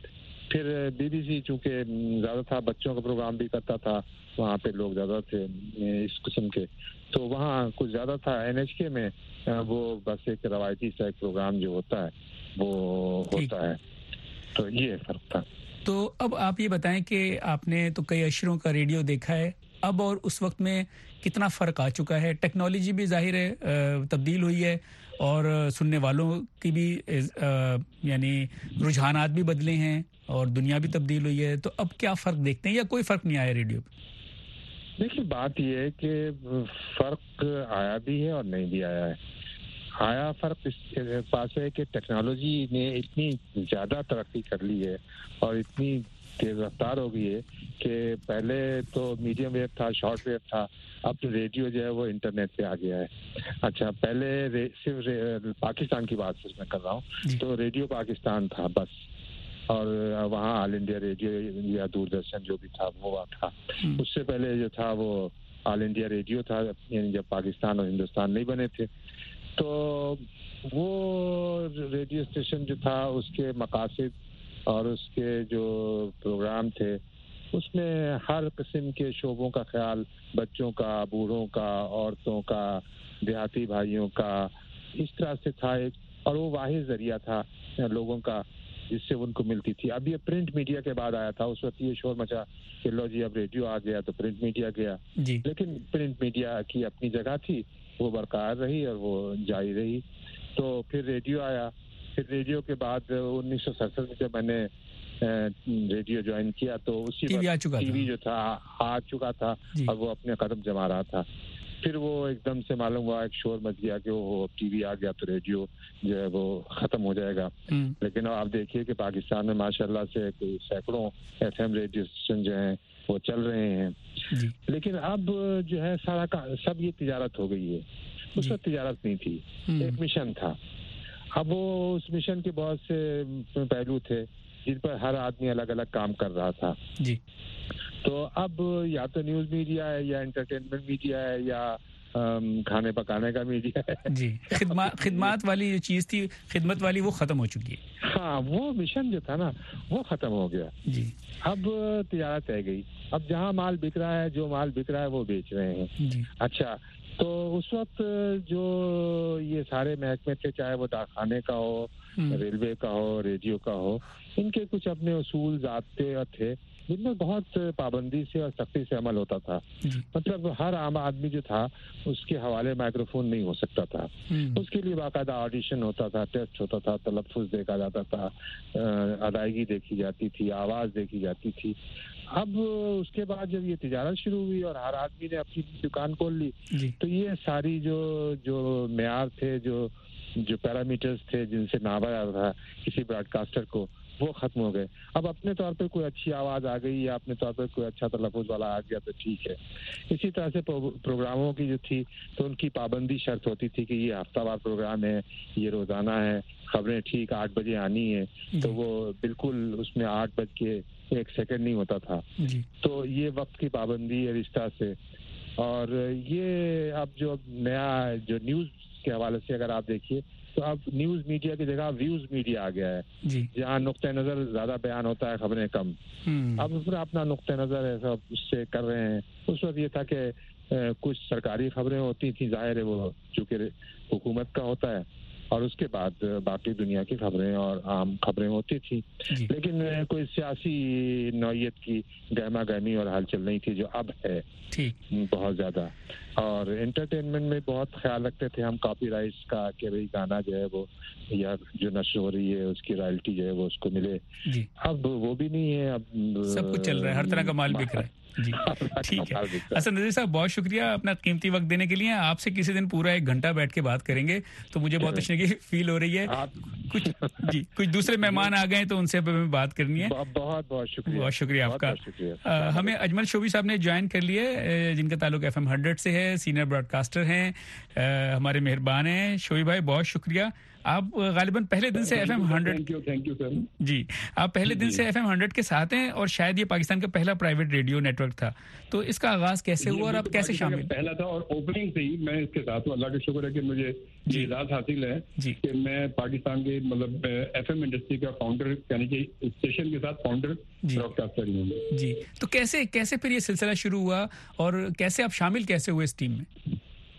پھر بی بی سی چونکہ زیادہ تھا، بچوں کا پروگرام بھی کرتا تھا، وہاں پہ لوگ زیادہ تھے اس قسم کے، تو وہاں کچھ زیادہ تھا۔ این ایچ کے میں وہ بس ایک روایتی سا ایک پروگرام جو ہوتا ہے وہ ہوتا ہے، تو یہ فرق تھا۔ تو اب آپ یہ بتائیں کہ آپ نے تو کئی اشروں کا ریڈیو دیکھا ہے، اب اور اس وقت میں کتنا فرق آ چکا ہے؟ ٹیکنالوجی بھی ظاہر ہے تبدیل ہوئی ہے، اور سننے والوں کی بھی یعنی رجحانات بھی بدلے ہیں، اور دنیا بھی تبدیل ہوئی ہے، تو اب کیا فرق دیکھتے ہیں یا کوئی فرق نہیں آیا ریڈیو پہ؟ دیکھیے بات یہ ہے کہ فرق آیا بھی ہے اور نہیں بھی آیا ہے۔ آیا فرق اس پاس ہے کہ ٹیکنالوجی نے اتنی زیادہ ترقی کر لی ہے اور اتنی تیز رفتار ہو گئی ہے کہ پہلے تو میڈیم ویو تھا، شارٹ ویو تھا، اب تو ریڈیو جو ہے وہ انٹرنیٹ پہ آ گیا ہے۔ اچھا پہلے صرف پاکستان کی بات صرف میں کر رہا ہوں تو ریڈیو پاکستان تھا بس، اور وہاں آل انڈیا ریڈیو یا دوردرشن جو بھی تھا وہ تھا۔ اس سے پہلے جو تھا وہ آل انڈیا ریڈیو تھا، یعنی جب پاکستان اور ہندوستان نہیں بنے تھے، تو وہ ریڈیو اسٹیشن جو تھا اس کے مقاصد اور اس کے جو پروگرام تھے اس میں ہر قسم کے شعبوں کا خیال، بچوں کا، بوڑھوں کا، عورتوں کا، دیہاتی بھائیوں کا، اس طرح سے تھا ایک، اور وہ واحد ذریعہ تھا لوگوں کا جس سے ان کو ملتی تھی۔ اب یہ پرنٹ میڈیا کے بعد آیا تھا، اس وقت یہ شور مچا کہ لو جی اب ریڈیو آ گیا تو پرنٹ میڈیا گیا جی۔ لیکن پرنٹ میڈیا کی اپنی جگہ تھی، وہ برقرار رہی اور وہ جاری رہی۔ تو پھر ریڈیو آیا، پھر ریڈیو کے بعد انیس سو سڑسٹھ میں جب میں نے ریڈیو جوائن کیا تو اسی وقت ٹی وی جو تھا آ چکا تھا اور وہ اپنے قدم جما رہا تھا۔ پھر وہ ایک دم سے معلوم ہوا، ایک شور مچ گیا کہ وہ ٹی وی آ گیا تو ریڈیو جو ہے وہ ختم ہو جائے گا۔ لیکن آپ دیکھیے کہ پاکستان میں ماشاء اللہ سے کوئی سینکڑوں ایف ایم ریڈیو اسٹیشن جو ہیں وہ چل رہے ہیں۔ لیکن اب جو ہے سارا سب یہ تجارت ہو گئی ہے، اس وقت تجارت نہیں تھی، ایک مشن تھا۔ اب وہ اس مشن کے بہت سے پہلو تھے جن پر ہر آدمی الگ الگ کام کر رہا تھا جی۔ تو اب یا تو نیوز میڈیا ہے یا انٹرٹینمنٹ میڈیا ہے یا کھانے پکانے کا میڈیا ہے جی۔ خدمات خدمات والی جو چیز تھی، خدمت والی، وہ ختم ہو چکی ہے۔ ہاں وہ مشن جو تھا نا وہ ختم ہو گیا جی۔ اب تجارت رہ گئی، اب جہاں مال بک رہا ہے، جو مال بک رہا ہے وہ بیچ رہے ہیں جی۔ اچھا تو اس وقت جو یہ سارے محکمے تھے، چاہے وہ ڈاکخانے کا ہو، ریلوے کا ہو، ریڈیو کا ہو، ان کے کچھ اپنے اصول ضابطے تھے جن میں بہت پابندی سے اور سختی سے عمل ہوتا تھا۔ مطلب ہر عام آدمی جو تھا اس کے حوالے مائکرو فون نہیں ہو سکتا تھا، اس کے لیے باقاعدہ آڈیشن ہوتا تھا، ٹیسٹ ہوتا تھا، تلفظ دیکھا جاتا تھا، ادائیگی دیکھی جاتی تھی، آواز دیکھی جاتی تھی۔ اب اس کے بعد جب یہ تجارت شروع ہوئی اور ہر آدمی نے اپنی دکان کھول لی تو یہ ساری جو جو معیار تھے، جو جو پیرامیٹرز تھے جن سے ناپا جاتا تھا کسی براڈ کاسٹر کو، وہ ختم ہو گئے۔ اب اپنے طور پہ کوئی اچھی آواز آ گئی یا اپنے طور پہ کوئی اچھا تلفظ والا آ گیا تو ٹھیک ہے۔ اسی طرح سے پروگراموں کی جو تھی تو ان کی پابندی شرط ہوتی تھی کہ یہ ہفتہ وار پروگرام ہے، یہ روزانہ ہے، خبریں ٹھیک آٹھ بجے آنی ہے، تو وہ بالکل اس میں آٹھ بج کے ایک سیکنڈ نہیں ہوتا تھا جی۔ تو یہ وقت کی پابندی ہے اس طرح سے۔ اور یہ اب جو نیا جو نیوز کے حوالے سے اگر آپ دیکھیے تو اب نیوز میڈیا کی جگہ ویوز میڈیا آ گیا ہے جی۔ جہاں نقطۂ نظر زیادہ بیان ہوتا ہے، خبریں کم۔ اب اپنا نقطۂ نظر ایسا اس سے کر رہے ہیں۔ اس وقت یہ تھا کہ کچھ سرکاری خبریں ہوتی تھیں، ظاہر ہے وہ چونکہ حکومت کا ہوتا ہے، اور اس کے بعد باقی دنیا کی خبریں اور عام خبریں ہوتی تھیں جی۔ لیکن کوئی سیاسی نوعیت کی گہما گہمی اور ہلچل نہیں تھی جو اب ہے بہت زیادہ۔ اور انٹرٹینمنٹ میں بہت خیال رکھتے تھے ہم کاپی رائٹس کا کہ بھائی گانا جو ہے وہ یا جو نشر ہو رہی ہے اس کی رائلٹی جو ہے وہ اس کو ملے جی۔ اب وہ بھی نہیں ہے، اب سب کچھ چل رہا ہے، ہر طرح کا مال بک رہا ہے جی۔ ٹھیک ہے حسن نذیر صاحب، بہت شکریہ اپنا قیمتی وقت دینے کے لیے۔ آپ سے کسی دن پورا ایک گھنٹہ بیٹھ کے بات کریں گے تو مجھے بہت اچھی فیل ہو رہی ہے۔ کچھ جی کچھ دوسرے مہمان آ گئے تو ان سے ہمیں بات کرنی ہے۔ بہت بہت شکریہ، بہت شکریہ آپ کا۔ ہمیں اجمل شوبی صاحب نے جوائن کر لیے، جن کا تعلق ایف ایم ہنڈریڈ سے ہے، سینئر براڈ کاسٹر ہیں، ہمارے مہربان ہیں شوبی بھائی، بہت شکریہ۔ آپ غالباً پہلے دن سے ایف ایم ہنڈریڈ جی آپ پہلے دن سے ایف ایم ہنڈریڈ کے ساتھ ہیں اور شاید یہ پاکستان کا پہلا پرائیویٹ ریڈیو نیٹ ورک تھا. تو اس کا آغاز کیسے ہوا اور آپ کیسے شامل؟ پہلا تھا اور اوپننگ سے ہی میں اس کے ساتھ ہوں. اللہ کا شکر ہے کہ مجھے یہ اعزاز حاصل ہے کہ میں پاکستان کے مطلب ایف ایم انڈسٹری کا فاؤنڈر یعنی کہ اسٹیشن کے ساتھ فاؤنڈر براڈ کاسٹر ہوں. جی تو کیسے کیسے پھر یہ سلسلہ شروع ہوا اور کیسے آپ شامل کیسے ہوئے اس ٹیم میں؟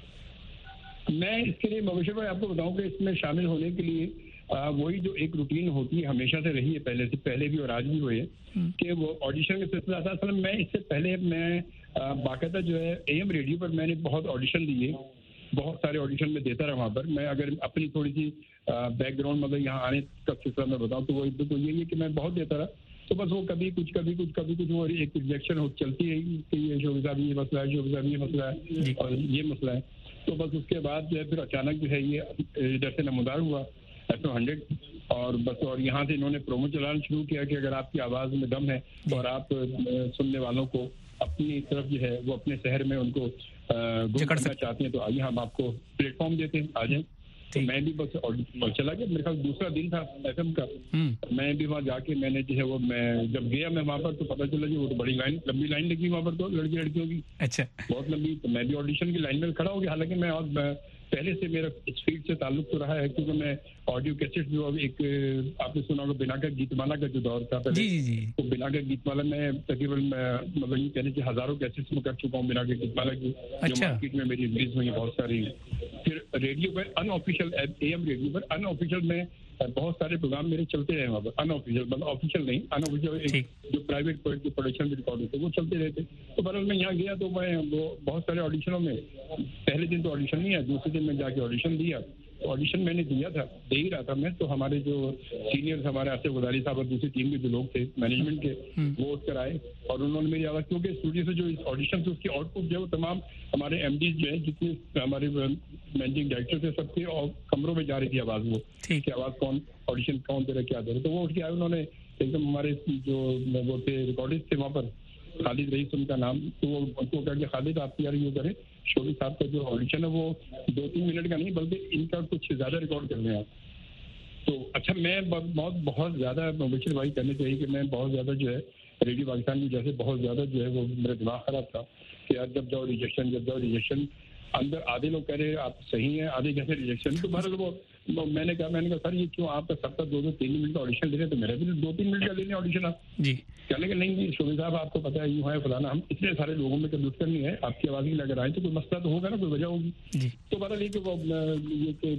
میں اس کے لیے مبشر بھائی آپ کو بتاؤں کہ اس میں شامل ہونے کے لیے وہی جو ایک روٹین ہوتی ہے ہمیشہ سے رہی ہے, پہلے سے پہلے بھی اور آج بھی ہوئے کہ وہ آڈیشن کا سلسلہ تھا. اصل میں اس سے پہلے میں باقاعدہ جو ہے اے ایم ریڈیو پر میں نے بہت آڈیشن دیے, بہت سارے آڈیشن میں دیتا رہا وہاں پر. میں اگر اپنی تھوڑی سی بیک گراؤنڈ مطلب یہاں آنے کا سلسلہ میں بتاؤں تو وہ تو یہی ہے کہ میں بہت دیتا رہا. تو بس وہ کبھی کچھ کبھی کچھ کبھی کچھ وہ ایک ریجیکشن چلتی ہے کہ یہ شعبہ صاحب یہ مسئلہ ہے, شعبہ صاحب یہ مسئلہ ہے اور یہ مسئلہ ہے. تو بس اس کے بعد جو ہے پھر اچانک جو ہے یہ ادھر سے نمودار ہوا ایف ایم ہنڈریڈ اور بس اور یہاں سے انہوں نے پرومو چلانا شروع کیا کہ اگر آپ کی آواز میں دم ہے اور آپ سننے والوں کو اپنی طرف جو ہے وہ اپنے شہر میں ان کو گم کرنا چاہتے ہیں تو آئیے ہم آپ کو پلیٹ فارم دیتے ہیں, آ جائیں. تو میں بھی بس چلا گیا, میرے خیال دوسرا دن تھا ایف ایم کا. میں بھی وہاں جا کے میں نے جو ہے وہ میں جب گیا میں وہاں پر تو پتہ چلا کہ وہ تو بڑی لائن لمبی لائن لگی وہاں پر تو لڑکی لڑکیوں کی. اچھا بہت لمبی. تو میں بھی آڈیشن کی لائن میں کھڑا ہو گیا. حالانکہ میں اور پہلے سے میرا اس فیلڈ سے تعلق تو رہا ہے کیونکہ میں آڈیو کیسٹ جو ایک آپ نے سنا ہوگا بنا کر گیت مالا کا جو دور تھا پہلے تو بنا کر گیت مالا میں تقریباً مطلب یہ کہنے کہ ہزاروں کیسٹس میں کر چکا ہوں بنا کر گیت مالا کی جو مارکیٹ میں میری ریلیز ہوئی بہت ساری. پھر ریڈیو پر unofficial A M radio پر ان آفیشیل میں بہت سارے پروگرام میرے چلتے رہے وہاں پر. ان آفیشیل مطلب آفیشیل نہیں, ان آفیشیل جو پرائیویٹ پروڈکشن ریکارڈ ہوتے وہ چلتے رہتے. تو برحال میں یہاں گیا تو میں وہ بہت سارے آڈیشنوں میں پہلے دن تو آڈیشن نہیں ہے, دوسرے دن میں جا کے آڈیشن دیا. تو آڈیشن میں نے دیا تھا, دے ہی رہا تھا میں. تو ہمارے جو سینئرز ہمارے آصف غزالی صاحب اور دوسری ٹیم کے جو لوگ تھے مینجمنٹ کے وہ اٹھ کر آئے اور انہوں نے میری آواز کیونکہ اسٹوڈیو سے جو آڈیشن تھے اس کی آؤٹ پٹ جو ہے وہ تمام ہمارے ایم ڈیز جو ہے جتنے ہمارے مینیجنگ ڈائریکٹر تھے سب کے کمروں میں جا رہی تھی آواز, وہ کہ آواز کون آڈیشن کون دے رہا کیا دے رہا. تو وہ اٹھ کے آئے, انہوں نے ایک دم ہمارے جو وہ تھے ریکارڈسٹ تھے وہاں پر خالد رئیس ان کا نام, تو وہ ان کو کہا کہ خالد آپ یار یہ کریں شوبی صاحب کا جو آڈیشن ہے وہ دو تین منٹ کا نہیں بلکہ ان کا کچھ زیادہ ریکارڈ کر رہے ہیں. تو اچھا میں بہت بہت زیادہ مبشر بھائی کہنے چاہیے کہ میں بہت زیادہ جو ہے ریڈیو پاکستان کی جیسے بہت زیادہ جو ہے وہ میرا دماغ خراب تھا کہ یار جب جاؤ ریجیکشن جب جاؤ ریجیکشن اندر آدھے لوگ کہہ رہے آپ صحیح ہیں آدھے کیسے ریجیکشن. تو بہرحال وہ میں نے کہا میں نے کہا سر یہ کیوں آپ کا سب کا دو دو تین منٹ کا آڈیشن لے رہے ہیں تو میرا بھی دو تین منٹ کا لینے آڈیشن آپ جی کہنے کہ نہیں جی شوبی صاحب آپ کو پتا ہے یوں ہے فلانا ہم اتنے سارے لوگوں میں کمپیوٹر نہیں ہے آپ کی آواز ہی لگ رہا ہے تو کوئی مسئلہ تو ہوگا نا, کوئی وجہ ہوگی. تو بہرحال یہ کہ وہ یہ کہ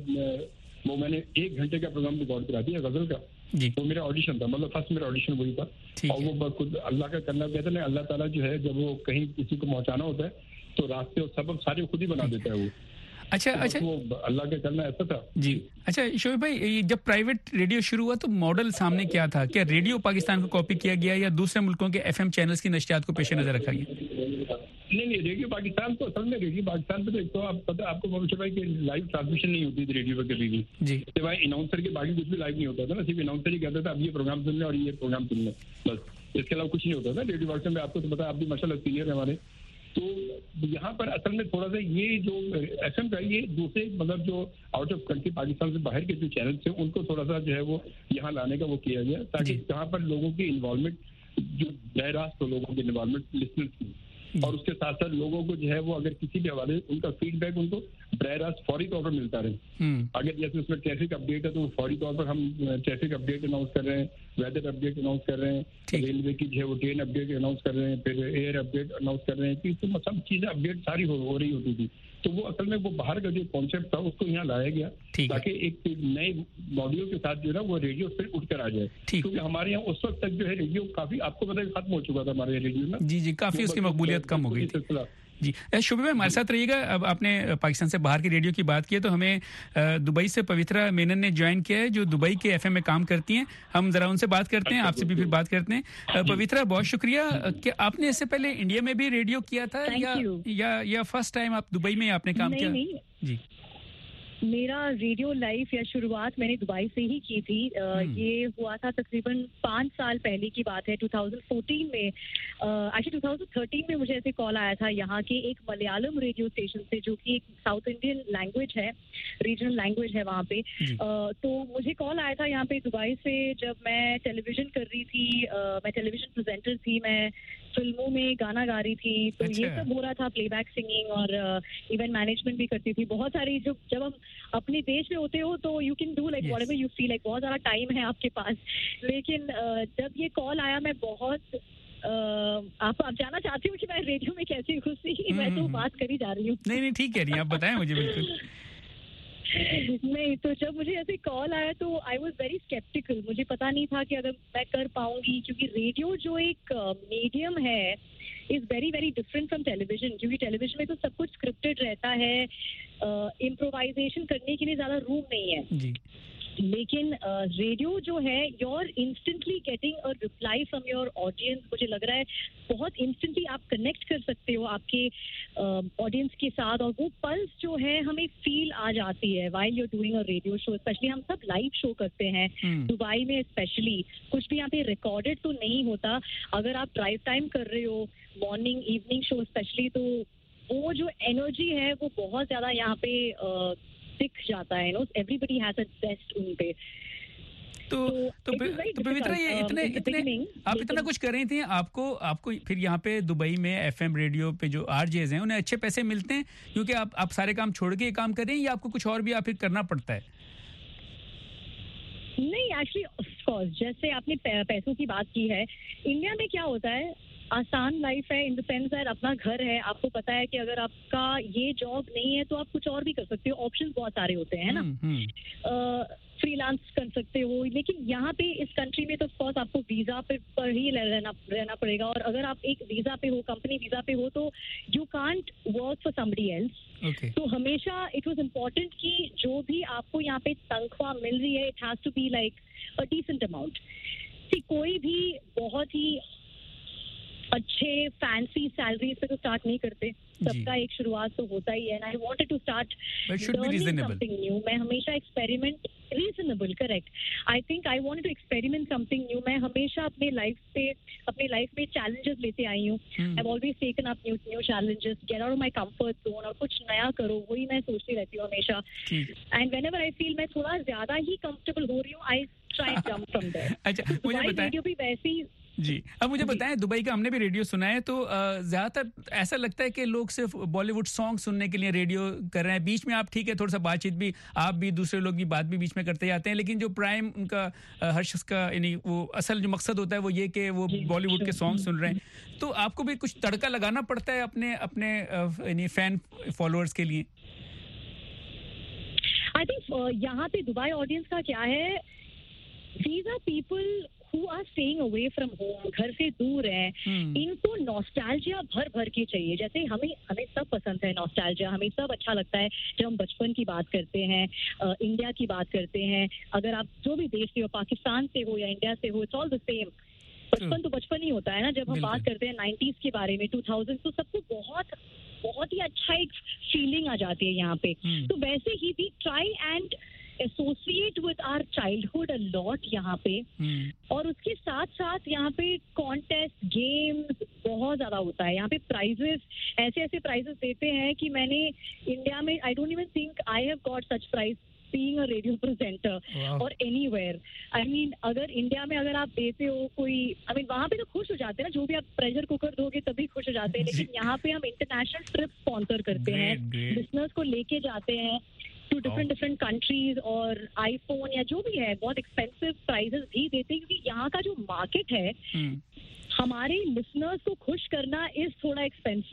وہ میں نے ایک گھنٹے کا پروگرام ریکارڈ کرا دیا غزل کا. وہ میرا آڈیشن تھا مطلب فرسٹ میرا آڈیشن وہی تھا اور وہ خود اللہ کا کرنا کہتے ہیں اللہ تعالیٰ جو ہے جب وہ کہیں کسی کو پہنچانا ہوتا ہے تو راستے اور سبب سارے خود ہی بنا دیتا ہے وہ. اچھا اچھا وہ اللہ کا کرنا ایسا تھا جی. اچھا شعیب بھائی جب پرائیویٹ ریڈیو شروع ہوا تو ماڈل سامنے کیا تھا؟ کیا ریڈیو پاکستان کو کاپی کیا گیا یا دوسرے ملکوں کے ایف ایم چینلز کی نشریات کو پیش نظر رکھا گیا؟ نہیں نہیں ریڈیو پاکستان تو اصل میں ریڈیو پاکستان پہ تو ایک تو آپ پتہ آپ کو مبشر بھائی کہ لائیو ٹرانسمیشن نہیں ہوتی تھی ریڈیو پر کبھی بھی جی. سوائے اناؤنسر کے باقی کچھ بھی لائیو نہیں ہوتا تھا نا, صرف اناؤنسر ہی کہتا تھا اب یہ پروگرام سن لیں اور یہ پروگرام سن لیں بس, اس کے علاوہ کچھ نہیں ہوتا تھا ریڈیو پاکستان میں. آپ کو تو پتا آپ بھی ماشاء اللہ سینئر ہے ہمارے. تو یہاں پر اصل میں تھوڑا سا یہ جو ایف ایم کا یہ دوسرے مطلب جو آؤٹ آف کنٹری پاکستان سے باہر کے جو چینلس ہیں ان کو تھوڑا سا جو ہے وہ یہاں لانے کا وہ کیا گیا تاکہ جہاں پر لوگوں کی انوالومنٹ جو براہ راست لوگوں کی انوالومنٹ لسنرس کی اور اس کے ساتھ ساتھ لوگوں کو جو ہے وہ اگر کسی بھی حوالے ان کا فیڈ بیک ان کو براہ راست فوری طور پر ملتا رہے. اگر جیسے اس میں ٹریفک اپڈیٹ ہے تو فوری طور پر ہم ٹریفک اپڈیٹ اناؤنس کر رہے ہیں, ویدر اپڈیٹ اناؤنس کر رہے ہیں, ریلوے کی جو ہے وہ ٹرین اپڈیٹ اناؤنس کر رہے ہیں, پھر ایئر اپڈیٹ اناؤنس کر رہے ہیں, کہ سب چیزیں اپڈیٹ ساری ہو رہی ہوتی تھی. تو وہ اصل میں وہ باہر کا جو کانسیپٹ تھا اس کو یہاں لایا گیا تاکہ ایک نئے ماڈیول کے ساتھ جو ہے نا وہ ریڈیو پھر اٹھ کر آ جائے, کیونکہ ہمارے یہاں اس وقت تک جو ہے ریڈیو کافی آپ کو پتا ہے ختم ہو چکا تھا ہمارے ریڈیو میں. جی جی کافی اس کی مقبولیت کم ہو گئی جی. شعیب بھائی ہمارے ساتھ رہیے گا. اب آپ نے پاکستان سے باہر کے ریڈیو کی بات کی ہے تو ہمیں دبئی سے پوترا مینن نے جوائن کیا ہے جو دبئی کے ایف ایم میں کام کرتی ہیں. ہم ذرا ان سے بات کرتے ہیں, آپ سے بھی پھر بات کرتے ہیں. پوترا بہت شکریہ. کہ آپ نے اس سے پہلے انڈیا میں بھی ریڈیو کیا تھا یا یا فرسٹ ٹائم آپ دبئی میں آپ نے کام کیا؟ جی میرا ریڈیو لائف یا شروعات میں نے دبئی سے ہی کی تھی. یہ ہوا تھا تقریباً پانچ سال پہلے کی بات ہے. ٹو تھاؤزینڈ فورٹین میں ایکچولی ٹو تھاؤزینڈ تھرٹین میں مجھے ایسے کال آیا تھا یہاں کے ایک ملیالم ریڈیو اسٹیشن سے, جو کہ ایک ساؤتھ انڈین لینگویج ہے, ریجنل لینگویج ہے وہاں پہ. تو مجھے کال آیا تھا یہاں پہ دبئی سے, جب میں ٹیلی ویژن کر رہی تھی, میں ٹیلی ویژن پریزنٹر تھی, میں فلموں میں گانا گا رہی تھی. تو یہ سب ہو رہا تھا, پلے بیک سنگنگ اور ایونٹ مینجمنٹ بھی کرتی تھی. بہت ساری جو جب ہم اپنے دیش میں ہوتے ہو تو you can do like whatever you feel like, بہت سارا ٹائم ہے آپ کے پاس. لیکن جب یہ کال آیا, میں بہت آپ آپ جاننا چاہتی ہوں کہ میں ریڈیو میں کیسے گھسی. میں تو بات کری جا رہی ہوں. نہیں نہیں ٹھیک کہہ رہی ہیں آپ, بتائیں مجھے. بالکل نہیں, تو جب مجھے ایسے کال آیا تو آئی واز ویری اسکیپٹیکل. مجھے پتا نہیں تھا کہ اگر میں کر پاؤں گی, کیونکہ ریڈیو جو ایک میڈیم ہے is very very different from television. کیونکہ ٹیلی ویژن میں تو سب کچھ اسکرپٹڈ رہتا ہے, امپرووائزیشن کرنے کے لیے زیادہ روم نہیں ہے. جی. لیکن ریڈیو جو ہے, you are instantly getting a reply from your audience. مجھے لگ رہا ہے بہت انسٹنٹلی آپ کنیکٹ کر سکتے ہو آپ کے آڈینس کے ساتھ, اور وہ پلس جو ہے ہمیں فیل آ جاتی ہے while you doing a radio show. Specially ہم سب لائیو شو کرتے ہیں دبئی میں, اسپیشلی کچھ بھی یہاں پہ ریکارڈڈ تو نہیں ہوتا. اگر آپ ڈرائیو ٹائم کر رہے ہو, مارننگ ایوننگ شو اسپیشلی, تو وہ جو انرجی ہے وہ بہت زیادہ یہاں پہ دکھ جاتا ہے. No everybody has a best in پہ. تو تو پویترا, یہ اتنے اتنے آپ اتنا کچھ کر رہی تھیں, آپ کو آپ کو پھر یہاں پہ دبئی میں ایف ایم ریڈیو پہ جو آر جیز ہیں انہیں اچھے پیسے ملتے ہیں کیونکہ آپ آپ سارے کام چھوڑ کے یہ کام کر رہے ہیں, یا آپ کو کچھ اور بھی آپ پھر کرنا پڑتا ہے؟ نہیں, ایکچولی آف کورس جیسے آپ نے پیسوں کی بات کی ہے, انڈیا میں کیا ہوتا ہے, آسان لائف ہے ان دا سینس دیٹ اپنا گھر ہے, آپ کو پتا ہے کہ اگر آپ کا یہ جاب نہیں ہے تو آپ کچھ اور بھی کر سکتے ہو. آپشنز بہت سارے ہوتے ہیں نا, فری لانس کر سکتے ہو. لیکن یہاں پہ اس کنٹری میں تو آف کورس آپ کو ویزا پہ پر ہی رہنا رہنا پڑے گا, اور اگر آپ ایک ویزا پہ ہو, کمپنی ویزا پہ ہو, تو you can't work for somebody else. تو ہمیشہ اٹ واز امپورٹنٹ کہ جو بھی آپ کو یہاں پہ تنخواہ مل رہی ہے, it has to be like a decent amount. کوئی بھی بہت ہی اچھے فینسی سیلریز پہ تو اسٹارٹ نہیں کرتے, سب کا ایک شروعات تو ہوتا ہی ہے. And I wanted to start learning something new. میں ہمیشہ experiment, reasonable, correct, I think I wanted to experiment something new. میں ہمیشہ اپنے لائف پہ اپنے لائف میں چیلنجز لیتے آئی ہوں. I have always taken up new new challenges, get out of my comfort zone, اور کچھ نیا کرو, وہی میں سوچتی رہتی ہوں ہمیشہ. And whenever I feel میں تھوڑا زیادہ ہی کمفرٹیبل ہو رہی ہوں, I try jump from there. اچھا, مجھے بتائیں, ریڈیو بھی ویسے ہی. جی, اب مجھے بتائیں, دبئی کا ہم نے بھی ریڈیو سنا ہے, تو زیادہ تر ایسا لگتا ہے کہ لوگ صرف بالی ووڈ سانگ سننے کے لیے ریڈیو کر رہے ہیں. بیچ میں آپ ٹھیک ہے تھوڑا سا بات چیت بھی, آپ بھی دوسرے لوگ بھی بات بھی بیچ میں کرتے جاتے ہیں, لیکن جو پرائم ان کا ہر شخص کا یعنی وہ اصل جو مقصد ہوتا ہے وہ یہ کہ وہ بالی ووڈ کے سانگ سن رہے ہیں. تو آپ کو بھی کچھ تڑکا لگانا پڑتا ہے اپنے اپنے یعنی فین فالوورز کے لیے؟ آئی تھنک یہاں پہ دبئی آڈینس کا کیا ہے, these are people who are staying away from home, گھر سے دور ہیں, ان کو نوسٹالجیا بھر بھر کے چاہیے. جیسے ہمیں ہمیں سب پسند ہے نوسٹالجیا, ہمیں سب اچھا لگتا ہے جب ہم بچپن کی بات کرتے ہیں, انڈیا کی بات کرتے ہیں. اگر آپ جو بھی دیش سے ہو, پاکستان سے ہو یا انڈیا سے ہو, اٹس آل دا سیم. بچپن تو بچپن ہی ہوتا ہے نا. جب ہم بات کرتے ہیں نائنٹیز کے بارے میں, ٹو تھاؤزینڈ, تو سب کو بہت بہت ہی اچھا ایک فیلنگ آ جاتی ہے یہاں پہ. تو ویسے ہی بھی try and associate with our childhood a lot یہاں پہ. اور اس کے ساتھ ساتھ یہاں پہ کانٹیسٹ, گیمز بہت زیادہ ہوتا ہے. یہاں پہ پرائزز, ایسے ایسے پرائزز دیتے ہیں کہ میں نے انڈیا میں I don't even think I have got such prize being a radio presenter or anywhere. I mean, اگر انڈیا میں اگر آپ دیتے ہو کوئی, I mean, وہاں پہ تو خوش ہو جاتے ہیں نا, جو بھی آپ پریشر کوکر دو گے تبھی خوش ہو جاتے ہیں. لیکن یہاں پہ ہم انٹرنیشنل ٹرپ اسپانسر کرتے ہیں, بزنس کو لے کے جاتے ہیں ٹو ڈفرنٹ ڈفرنٹ کنٹریز, اور آئی فون یا جو بھی ہے بہت ایکسپینسو پرائزز بھی دیتے ہیں, کیونکہ یہاں کا جو مارکیٹ ہے, ہمارے لسنرز کو خوش کرنا از تھوڑا ایکسپینسو.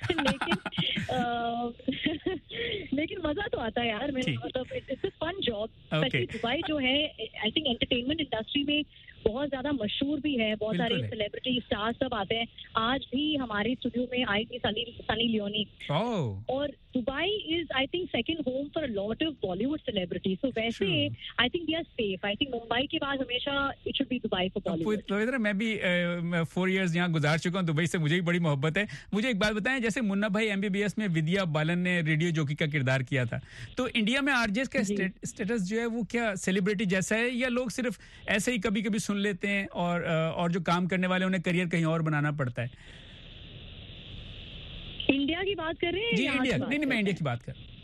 لیکن لیکن مزہ تو آتا ہے یار. مطلب it's a fun job. Specially Dubai جو ہے, آئی تھنک انٹرٹینمنٹ انڈسٹری میں بہت زیادہ مشہور بھی ہے, بہت سارے سیلیبریٹی اسٹار سب آتے ہیں. آج بھی ہمارے اسٹوڈیو میں آئی تھی سنی لیونی, اور Dubai is I think second home for lot of Bollywood celebrities. تو ویسے I think we are safe. I think Mumbai کے بعد ہمیشہ it should be Dubai for Bollywood. میں بھی فور ایئرز یہاں گزار چکا ہوں, دبئی سے مجھے بھی بڑی محبت ہے. مجھے ایک بات بتائیں, جیسے منا بھائی ایم بی بی ایس میں ودیا بالن نے ریڈیو جوکی کا کردار کیا تھا, تو انڈیا میں آر جے ایس کا اسٹیٹس جو ہے وہ کیا سیلیبریٹی جیسا ہے, یا لوگ صرف ایسے ہی کبھی کبھی سن لیتے ہیں اور اور جو کام کرنے والے انہیں کریئر کہیں اور بنانا پڑتا ہے؟ انڈیا کی بات کر رہے ہیں جی انڈیا, نہیں نہیں میں انڈیا کی بات کر رہا ہوں.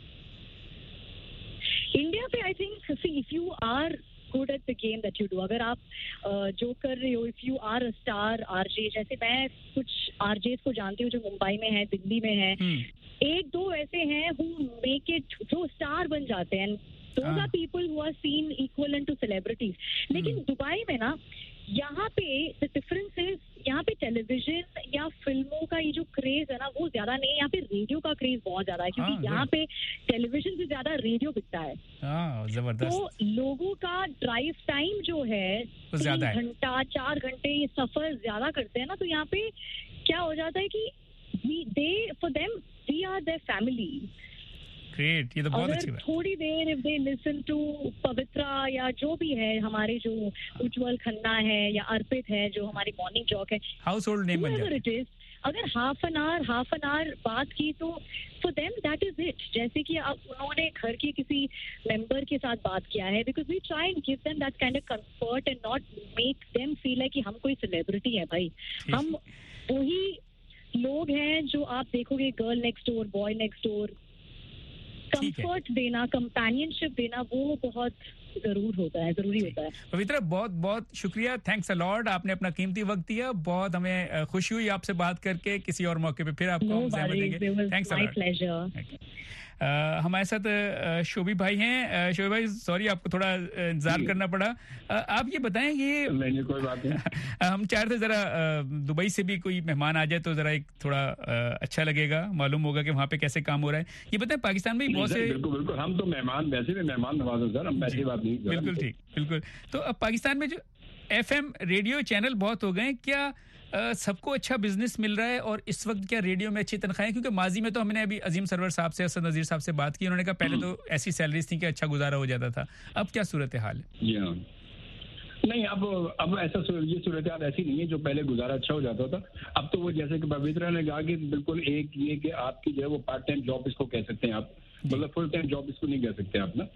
انڈیا پہ I think if you are good at the game that you do, اگر آپ جو کر رہے ہو, if you are a star R J, جیسے میں کچھ آر جیز کو جانتی ہوں جو ممبئی میں ہیں, دلی میں ہیں, ایک دو ایسے ہیں who make it, جو اسٹار بن جاتے ہیں. those are people who are seen equivalent to celebrities. لیکن دبئی میں نا یہاں پہ the difference is, یہاں پہ ٹیلی ویژن یا فلموں کا یہ جو کریز ہے نا وہ زیادہ نہیں, یہاں پہ ریڈیو کا کریز بہت زیادہ ہے, کیونکہ یہاں پہ ٹیلی ویژن سے زیادہ ریڈیو بکتا ہے. تو لوگوں کا ڈرائیو ٹائم جو ہے تین گھنٹہ چار گھنٹے یہ سفر زیادہ کرتے ہیں نا, تو یہاں پہ کیا ہو جاتا ہے کہ they for them we are their family. Great, یہ تو بہت اچھی بات. تھوڑی there if they listen to پوترا یا جو بھی ہے, ہمارے جو اجول کھنہ ہے یا ارپت ہے جو ہماری مارننگ جاک ہے, ہاؤس ہولڈ نیم بن جاتا ہے. اگر half an hour half an hour بات کی تو for them that is it. جیسے کہ اب انہوں نے گھر کے کسی ممبر کے ساتھ بات کیا ہے, because we try and give them that kind of comfort and not make them feel ہے کہ ہم کوئی سیلیبریٹی ہے. بھائی ہم وہی لوگ ہیں جو آپ دیکھو گے girl next door, boy next door. Comfort دینا, کمپینین شپ دینا, وہ بہت ضرور ہوتا ہے, ضروری ہوتا ہے. پویترا بہت بہت شکریہ, تھینکس ا لاٹ, آپ نے اپنا قیمتی وقت دیا, بہت ہمیں خوشی ہوئی آپ سے بات کر کے. کسی اور موقع پہ پھر آپ کو ہم زحمت دیں گے. Thanks a lot. ہمارے ساتھ شوبی بھائی ہیں. شوبی بھائی سوری آپ کو تھوڑا انتظار کرنا پڑا. آپ یہ بتائیں, یہ کوئی بات نہیں, ہم چاہ رہے تھے ذرا دبئی سے بھی کوئی مہمان آ جائے تو ذرا ایک تھوڑا اچھا لگے گا, معلوم ہوگا کہ وہاں پہ کیسے کام ہو رہا ہے. یہ بتائیں پاکستان میں بہت سے, بالکل بالکل ہم تو مہمان ویسے بھی مہمان نواز ہیں سر, ہم ایسی بات نہیں. بالکل ٹھیک, بالکل. تو اب پاکستان میں جو ایف ایم ریڈیو چینل بہت ہو گئے, کیا سب کو اچھا بزنس مل رہا ہے, اور اس وقت کیا ریڈیو میں اچھی تنخواہیں؟ کیونکہ ماضی میں تو ہم نے ابھی عظیم سرور صاحب سے, اسد نذیر صاحب سے بات کی, انہوں نے کہا پہلے تو ایسی سیلریز تھیں کہ اچھا گزارا ہو جاتا تھا, اب کیا صورتحال ہے؟ جی ہاں, نہیں اب اب ایسا یہ صورتحال ایسی نہیں ہے جو پہلے گزارا اچھا ہو جاتا تھا. اب تو وہ جیسے کہ پویترا نے کہا کہ بالکل ایک یہ کہ آپ کی جو ہے وہ پارٹ ٹائم جاب اس کو کہہ سکتے ہیں آپ, مطلب فل ٹائم جاب اس کو نہیں کہہ سکتے آپ نا.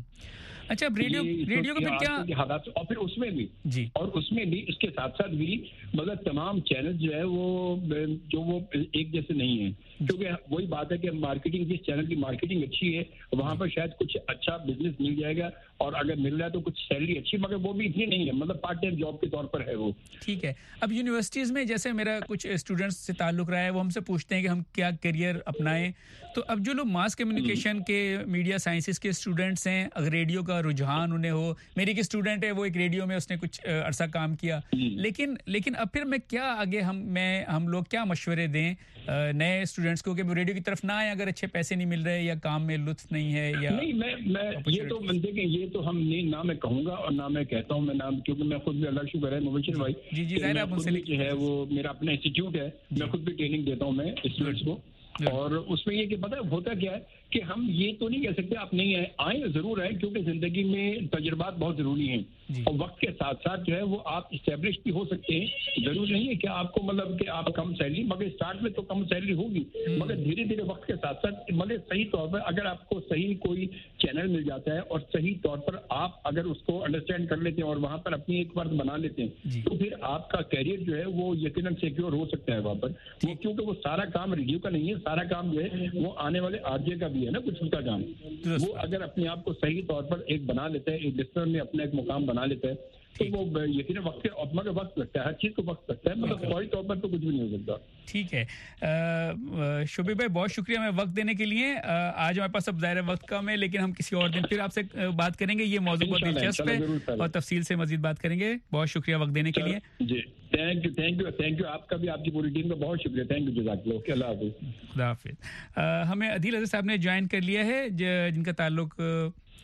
اچھا, ریڈیو ریڈیو کا پھر کیا حالات, اور پھر اس میں بھی جی, اور اس میں بھی اس کے ساتھ ساتھ بھی مطلب تمام چینل جو ہے وہ جو وہ ایک جیسے نہیں ہیں, کیونکہ وہی بات ہے کہ مارکیٹنگ, جس چینل کی مارکیٹنگ اچھی ہے وہاں پر شاید کچھ اچھا بزنس مل جائے گا, اور اگر مل رہا ہے تو کچھ سیلری اچھی, مگر وہ بھی اتنی نہیں ہے, مطلب پارٹ ٹائم جاب کے طور پر ہے وہ. ٹھیک ہے. اب یونیورسٹیز میں جیسے میرا کچھ اسٹوڈنٹس سے تعلق رہا ہے, وہ ہم سے پوچھتے ہیں کہ ہم کیا کیریئر اپنائیں. تو اب جو لوگ ماس کمیونیکیشن کے, میڈیا سائنسز کے اسٹوڈنٹس ہیں, اگر ریڈیو کا رجحان انہیں ہو, میری ایک اسٹوڈنٹ ہے وہ ایک ریڈیو میں اس نے کچھ عرصہ کام کیا, لیکن لیکن اب پھر میں کیا آگے ہم میں ہم لوگ کیا مشورے دیں نئے اسٹوڈنٹس کو کہ وہ ریڈیو کی طرف نہ آئیں اگر اچھے پیسے نہیں مل رہے یا کام میں لطف نہیں ہے؟ یا نہیں, میں میں یہ تو دیکھیں, یہ تو ہم نہیں, نہ میں کہوں گا اور نہ میں کہتا ہوں, میں نام, کیونکہ میں خود بھی اللہ شکر ہے مبشر بھائی جی جی ظاہر آپ سے جو ہے وہ میرا اپنا انسٹیٹیوٹ ہے, میں خود بھی ٹریننگ دیتا ہوں میں اسٹوڈنٹس کو, اور اس میں یہ کہ پتہ ہوتا کیا ہے کہ ہم یہ تو نہیں کہہ سکتے آپ نہیں آئیں, آئیں ضرور آئیں, کیونکہ زندگی میں تجربات بہت ضروری ہیں, اور وقت کے ساتھ ساتھ جو ہے وہ آپ اسٹیبلش بھی ہو سکتے ہیں. ضروری نہیں ہے کہ آپ کو مطلب کہ آپ کم سیلری, مگر اسٹارٹ میں تو کم سیلری ہوگی, مگر دھیرے دھیرے وقت کے ساتھ ساتھ مطلب صحیح طور پر اگر آپ کو صحیح کوئی چینل مل جاتا ہے اور صحیح طور پر آپ اگر اس کو انڈرسٹینڈ کر لیتے ہیں اور وہاں پر اپنی ایک ورک بنا لیتے ہیں, تو پھر آپ کا کیریئر جو ہے وہ یقیناً سیکیور ہو سکتا ہے وہاں پر. وہ کیونکہ وہ سارا کام ریڈیو کا نہیں ہے, سارا کام جو ہے وہ آنے والے آر جے کا بھی ہے نا, کچھ اس کا کام. وہ اگر اپنے آپ کو صحیح طور پر ایک بنا لیتا ہے, ایک لسنر میں اپنا ایک مقام بنا لیتا ہے, تو وہ یقیناً وقت مگر وقت لگتا ہے, ہر چیز کو وقت لگتا ہے, مطلب فوری طور پر تو کچھ بھی نہیں ہو سکتا. ٹھیک ہے شوبی بھائی, بہت شکریہ ہمیں وقت دینے کے لیے. آج ہمارے پاس اب ظاہر وقت کم ہے, لیکن ہم کسی اور دن پھر آپ سے بات کریں گے, یہ موضوع بہت دلچسپ ہے اور تفصیل سے مزید بات کریں گے. بہت شکریہ وقت دینے کے لیے. جی thank you thank you thank you آپ کا بھی, آپ کی پوری ٹیم کا بہت شکریہ. تھینک یو, جزاک اللہ. اللہ حافظ. خدا حافظ. ہمیں عدیل عزیز صاحب نے جوائن کر لیا ہے, جن کا تعلق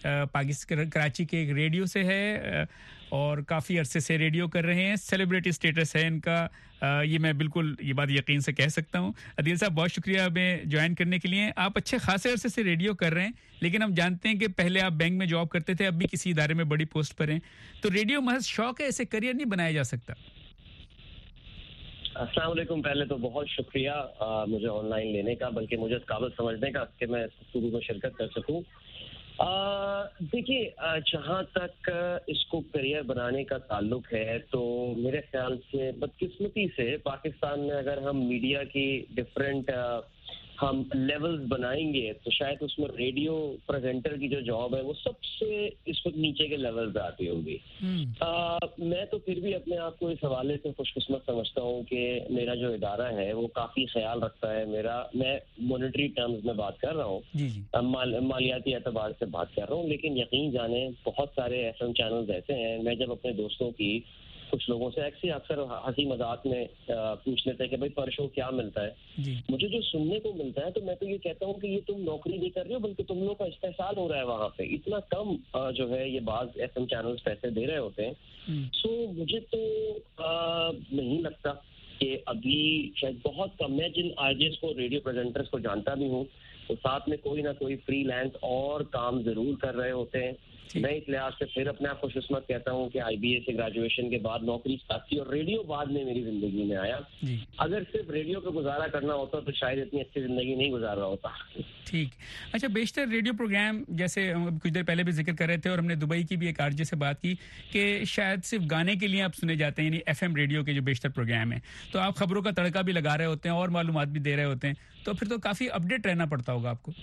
पाकिस्तान कराची के एक रेडियो से है और काफ़ी अरसे से रेडियो कर रहे हैं, सेलिब्रिटी स्टेटस है इनका, ये मैं बिल्कुल ये बात यकीन से कह सकता हूं। अदील साहब बहुत शुक्रिया हमें ज्वाइन करने के लिए। आप अच्छे खासे अरसे से रेडियो कर रहे हैं, लेकिन हम जानते हैं कि पहले आप बैंक में जॉब करते थे, अब भी किसी इदारे में बड़ी पोस्ट पर हैं, तो रेडियो महज शौक है, इसे करियर नहीं बनाया जा सकता। अस्सलाम वालेकुम। पहले तो बहुत शुक्रिया आ, मुझे ऑनलाइन लेने का, बल्कि मुझे इस काबिल समझने का कि मैं शुरू में शिरकत कर सकूं। देखिए, जहाँ तक इसको करियर बनाने का ताल्लुक है तो मेरे ख्याल से बदकिस्मती से पाकिस्तान में अगर हम मीडिया की डिफरेंट हम लेवल्स बनाएंगे तो शायद उसमें रेडियो प्रेजेंटर की जो जॉब है वो सबसे इस वक्त नीचे के लेवल पे आती होगी। मैं तो फिर भी अपने आप को इस हवाले से खुशकिस्मत समझता हूँ कि मेरा जो इदारा है वो काफ़ी ख्याल रखता है मेरा। मैं मॉनेटरी टर्म्स में बात कर रहा हूँ, माल, मालियाती एतबार से बात कर रहा हूँ, लेकिन यकीन जाने बहुत सारे एफ एम चैनल्स ऐसे हैं। मैं जब अपने दोस्तों की कुछ लोगों से अक्सर अक्सर हंसी मजाक में पूछ लेते हैं कि भाई पर शो क्या मिलता है, मुझे जो सुनने को मिलता है तो मैं तो ये कहता हूँ कि ये तुम नौकरी नहीं कर रहे हो, बल्कि तुम लोग का इस्तेहसाल हो रहा है वहाँ पे। इतना कम जो है ये बाज एफ एम चैनल्स पैसे दे रहे होते हैं। सो मुझे तो आ, नहीं लगता कि अभी शायद बहुत कम, मैं जिन आरजेस को रेडियो प्रेजेंटर्स को जानता भी हूँ तो साथ में कोई ना कोई फ्रीलांस और काम जरूर कर रहे होते हैं। मैं इस लिहाज से फिर अपने आप को खुशकिस्मत कहता हूँ कि आईबीए से ग्रेजुएशन के बाद नौकरी स्टार्ट की और रेडियो बाद में मेरी जिंदगी में आया। अगर सिर्फ रेडियो पे गुजारा करना होता तो शायद इतनी अच्छी जिंदगी नहीं गुजार रहा होता। ठीक। अच्छा, बेशतर रेडियो प्रोग्राम जैसे हम कुछ देर पहले भी जिक्र कर रहे थे और हमने दुबई की भी एक आरजे से बात की कि शायद सिर्फ गाने के लिए आप सुने जाते हैं, यानी एफएम रेडियो के जो बेशतर प्रोग्राम है, तो आप खबरों का तड़का भी लगा रहे होते हैं और मालूमात भी दे रहे होते हैं, तो फिर तो काफी अपडेट रहना पड़ता होगा आपको।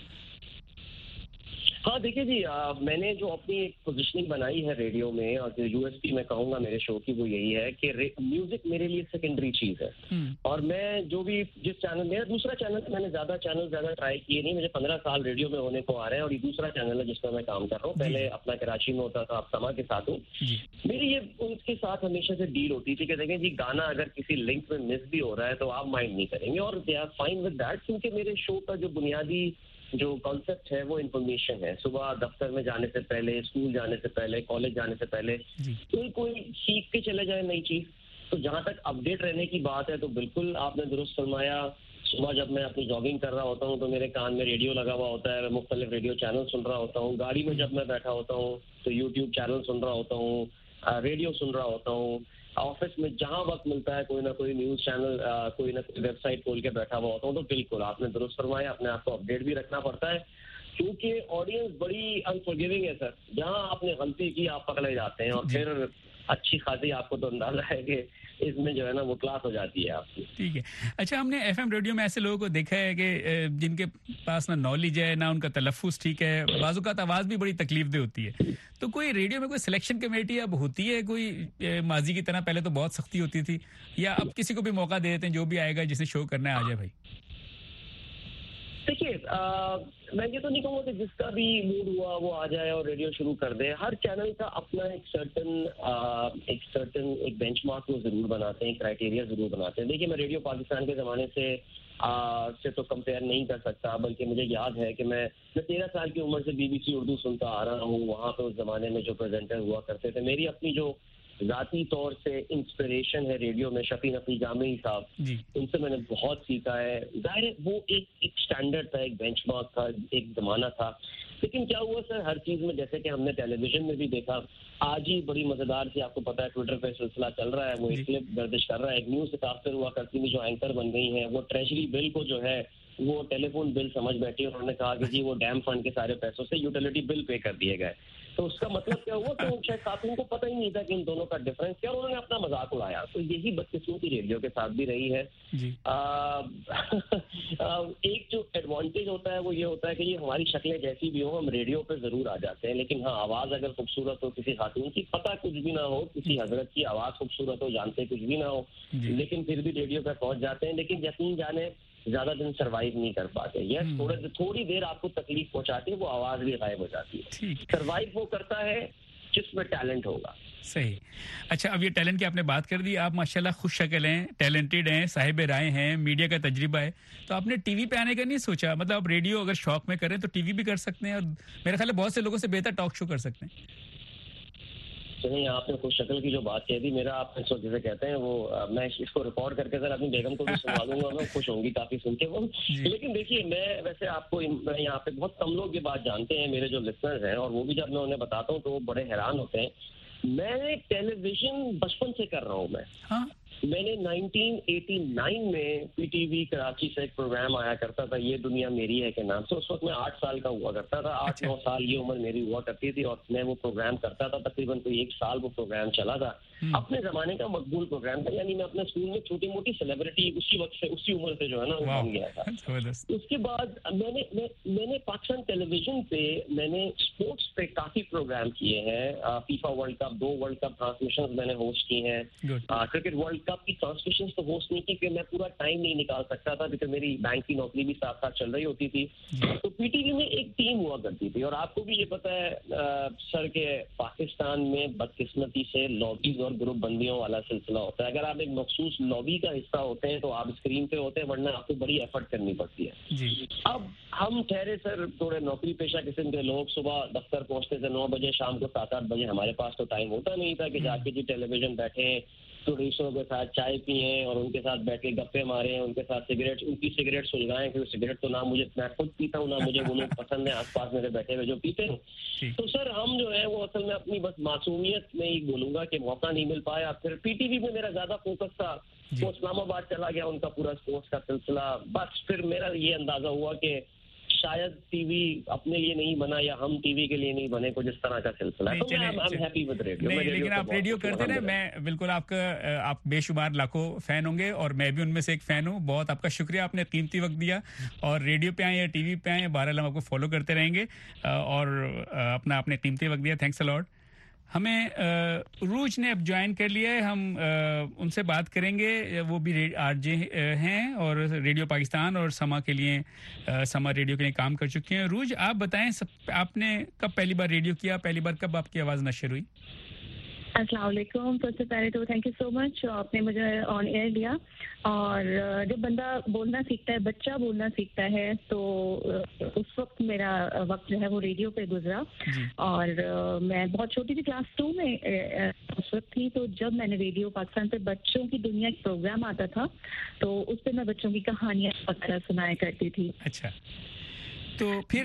हाँ देखिए जी, आ, मैंने जो अपनी एक पोजीशनिंग बनाई है रेडियो में और जो यूएसपी मैं कहूँगा मेरे शो की वो यही है कि म्यूजिक मेरे लिए सेकेंडरी चीज है। और मैं जो भी जिस चैनल, मेरा दूसरा चैनल, मैंने ज्यादा चैनल ज्यादा ट्राई किए नहीं, मुझे पंद्रह साल रेडियो में होने को आ रहे हैं और ये दूसरा चैनल है जिस पर मैं काम कर रहा हूँ। पहले अपना कराची में होता था, अब समा के साथ हूँ। मेरी ये उनके साथ हमेशा से डील होती थी कि देखें जी गाना अगर किसी लिंक में मिस भी हो रहा है तो आप माइंड नहीं करेंगे और they are fine with that, क्योंकि मेरे शो का जो बुनियादी जो कॉन्सेप्ट है वो इन्फॉर्मेशन है। सुबह दफ्तर में जाने से पहले, स्कूल जाने से पहले, कॉलेज जाने से पहले कोई कोई सीख के चले जाए नई चीज। तो जहाँ तक अपडेट रहने की बात है तो बिल्कुल आपने दुरुस्त फरमाया। सुबह जब मैं अपनी जॉगिंग कर रहा होता हूँ तो मेरे कान में रेडियो लगा हुआ होता है, मैं मुख्तलिफ रेडियो चैनल सुन रहा होता हूँ। गाड़ी में जब मैं बैठा होता हूँ तो यूट्यूब चैनल सुन रहा होता हूँ, रेडियो सुन रहा होता हूँ। ऑफिस में जहाँ वक्त मिलता है कोई ना कोई न्यूज चैनल, कोई ना कोई वेबसाइट खोल के बैठा हुआ होता हूँ। तो बिल्कुल आपने दुरुस्त फरमाया, अपने आप को अपडेट भी रखना पड़ता है क्योंकि ऑडियंस बड़ी अनफॉरगिविंग है सर। जहाँ आपने गलती की आप पकड़े जाते हैं और फिर अच्छी खासी आपको तो अंदाजा है कि इसमें जो है ना वो क्लास हो जाती है आपकी। ठीक है। अच्छा, हमने एफएम रेडियो में ऐसे लोगों को देखा है कि जिनके पास ना नॉलेज है ना उनका तलफ्फुज ठीक है, बाज़-औक़ात आवाज़ भी बड़ी तकलीफदेह होती है। तो कोई रेडियो में कोई सिलेक्शन कमेटी अब होती है कोई माजी की तरह? पहले तो बहुत सख्ती होती थी, या अब किसी को भी मौका दे देते हैं, जो भी आएगा जिसे शो करना है आ जाए भाई? देखिए, मैं ये तो नहीं कहूँगा कि जिसका भी मूड हुआ वो आ जाए और रेडियो शुरू कर दे। हर चैनल का अपना एक सर्टन एक सर्टन एक बेंचमार्क वो जरूर बनाते हैं, क्राइटेरिया जरूर बनाते हैं। देखिए, मैं रेडियो पाकिस्तान के ज़माने से आ, से तो कंपेयर नहीं कर सकता, बल्कि मुझे याद है कि मैं मैं तेरह साल की उम्र से बीबीसी उर्दू सुनता आ रहा हूँ। वहाँ पे उस ज़माने में जो प्रेजेंटर हुआ करते थे, मेरी अपनी जो ज़ाती तौर से इंस्पिरेशन है रेडियो में शफी नफी जामी साहब, उनसे मैंने बहुत सीखा है। जाहिर है वो एक एक स्टैंडर्ड था, एक बेंचमार्क था, एक ज़माना था। लेकिन क्या हुआ सर, हर चीज़ में जैसे कि हमने टेलीविजन में भी देखा, आज ही बड़ी मज़ेदार सी, आपको पता है ट्विटर पे सिलसिला चल रहा है, वो एक क्लिप गर्दिश कर रहा है। एक न्यूज़ से काफिर हुआ करती थी जो एंकर बन गई हैं, वो ट्रेजरी बिल को जो है वो टेलीफोन बिल समझ बैठी, उन्होंने कहा कि जी वो डैम फंड के सारे पैसों से यूटिलिटी बिल पे कर दिए गए। तो उसका मतलब क्या हुआ कि शायद खातून को पता ही नहीं था कि इन दोनों का डिफरेंस क्या, उन्होंने अपना मजाक उड़ाया। तो यही बदकिस्मती रेडियो के साथ भी रही है। आ, एक जो एडवांटेज होता है वो ये होता है कि ये हमारी शक्लें जैसी भी हो, हम रेडियो पे जरूर आ जाते हैं। लेकिन हाँ, आवाज अगर खूबसूरत हो किसी खातून की, पता कुछ भी ना हो, किसी हजरत की आवाज खूबसूरत हो, जानते कुछ भी ना हो, लेकिन फिर भी रेडियो पे पहुंच जाते हैं। लेकिन यकीन जाने ज्यादा दिन सरवाइव नहीं कर पाते। यस, थोड़े थोड़ी देर आपको तकलीफ पहुंचाती है, वो आवाज भी गायब हो जाती है। सरवाइव वो करता है जिसमें टैलेंट होगा। صحیح. اچھا, اب یہ ٹیلنٹ کی آپ نے بات کر دی, آپ ماشاءاللہ خوش شکل ہیں, ٹیلنٹڈ ہیں, صاحب رائے ہیں, میڈیا کا تجربہ ہے, تو آپ نے ٹی وی پہ آنے کا نہیں سوچا؟ مطلب آپ ریڈیو اگر شوق میں کریں تو ٹی وی بھی کر سکتے ہیں, اور میرے خیال ہے بہت سے لوگوں سے بہتر ٹاک شو کر سکتے ہیں. نہیں, آپ نے خوش شکل کی جو بات کہہ دی, میرا آپ اس وقت جسے کہتے ہیں وہ میں اس کو ریکارڈ کر کے ذرا اپنی بیگم کو بھی سنوا دوں گا, میں خوش ہوں گی کافی سن کے وہ. لیکن دیکھیے, میں ویسے آپ کو یہاں پہ بہت کم لوگ یہ بات جانتے ہیں, میرے جو لسنرز ہیں, اور وہ بھی جب میں انہیں بتاتا ہوں تو وہ بڑے حیران ہوتے ہیں. میں ٹیلی ویژن بچپن سے کر رہا ہوں. میں میں نے نائنٹین ایٹی نائن میں پی ٹی وی کراچی سے ایک پروگرام آیا کرتا تھا, یہ دنیا میری ہے کے نام سے. اس وقت میں آٹھ سال کا ہوا کرتا تھا, آٹھ نو سال یہ عمر میری ہوا کرتی تھی, اور میں وہ پروگرام کرتا تھا. تقریباً کوئی ایک سال وہ پروگرام چلا تھا. اپنے زمانے کا مقبول پروگرام تھا, یعنی میں اپنے اسکول میں چھوٹی موٹی سیلیبریٹی اسی وقت سے, اسی عمر سے جو ہے نا وہ بن گیا تھا. اس کے بعد میں نے میں نے پاکستان ٹیلی ویژن پہ میں نے اسپورٹس پہ کافی پروگرام کیے ہیں. فیفا ورلڈ کپ, دو ورلڈ کپ ٹرانسمیشن میں نے ہوسٹ کی ہیں. کرکٹ ورلڈ کپ کی ٹرانسمیشن تو ہوسٹ نہیں کی, کہ میں پورا ٹائم نہیں نکال سکتا تھا, کیونکہ میری بینک کی نوکری بھی ساتھ ساتھ چل رہی ہوتی تھی. تو پی ٹی وی میں ایک ٹیم ہوا کرتی تھی, اور آپ کو بھی یہ پتا ہے سر کہ پاکستان میں بدقسمتی سے لابیز اور گروپ بندیوں والا سلسلہ ہوتا ہے. اگر آپ ایک مخصوص لابی کا حصہ ہوتے ہیں تو آپ اسکرین پہ ہوتے ہیں, ورنہ آپ کو بڑی ایفرٹ کرنی پڑتی ہے. اب ہم ٹھہرے سر تھوڑے نوکری پیشہ قسم کے لوگ, صبح دفتر پہنچتے تھے نو بجے, شام کو سات آٹھ بجے. ہمارے پاس تو ٹائم ہوتا نہیں تھا کہ جا کے جی ٹیلی ویژن بیٹھے, پروڈیوسروں کے ساتھ چائے پئیں اور ان کے ساتھ بیٹھ کے گپے ماریں, ان کے ساتھ سگریٹ ان کی سگریٹ سلگائیں, کیونکہ سگریٹ تو نہ مجھے میں خود پیتا ہوں, نہ مجھے وہ لوگ پسند ہیں آس پاس میرے بیٹھے ہوئے جو پیتے ہیں. تو سر ہم جو ہے وہ اصل میں اپنی بس معصومیت میں ہی بولوں گا کہ موقع نہیں مل پایا. پھر پی ٹی وی میں میرا زیادہ فوکس تھا, وہ اسلام آباد چلا گیا ان کا پورا اسپورٹس کا سلسلہ. بس پھر میرا یہ اندازہ ہوا کہ شاید ٹی وی اپنے لیے نہیں بنا, یا ہم ٹی وی کے لیے نہیں بنے, کچھ اس طرح کا سلسلہ ہے. تو میں I'm happy with radio. لیکن آپ ریڈیو کرتے رہے, میں بالکل آپ کا آپ بے شمار لاکھوں فین ہوں گے, اور میں بھی ان میں سے ایک فین ہوں. بہت آپ کا شکریہ, آپ نے قیمتی وقت دیا, اور ریڈیو پہ آئیں یا ٹی وی پہ آئیں, بہرحال ہم آپ کو فالو کرتے رہیں گے, اور اپنا آپ نے قیمتی وقت دیا. Thanks a lot. ہمیں روج نے اب جوائن کر لیا ہے, ہم ان سے بات کریں گے. وہ بھی آر جے ہیں اور ریڈیو پاکستان اور سما کے لیے, سما ریڈیو کے لیے کام کر چکی ہیں. روج, آپ بتائیں آپ نے کب پہلی بار ریڈیو کیا, پہلی بار کب آپ کی آواز نشر ہوئی؟ السلام علیکم. سب سے پہلے تو تھینک یو سو مچ, آپ نے مجھے آن ایئر دیا. اور جب بندہ بولنا سیکھتا ہے, بچہ بولنا سیکھتا ہے, تو اس وقت میرا وقت جو ہے وہ ریڈیو پہ گزرا. اور میں بہت چھوٹی تھی, کلاس ٹو میں اس وقت تھی, تو جب میں نے ریڈیو پاکستان پہ بچوں کی دنیا ایک پروگرام آتا تھا, تو اس پہ میں بچوں کی کہانیاں وغیرہ سنایا کرتی تھی. اچھا, تو پھر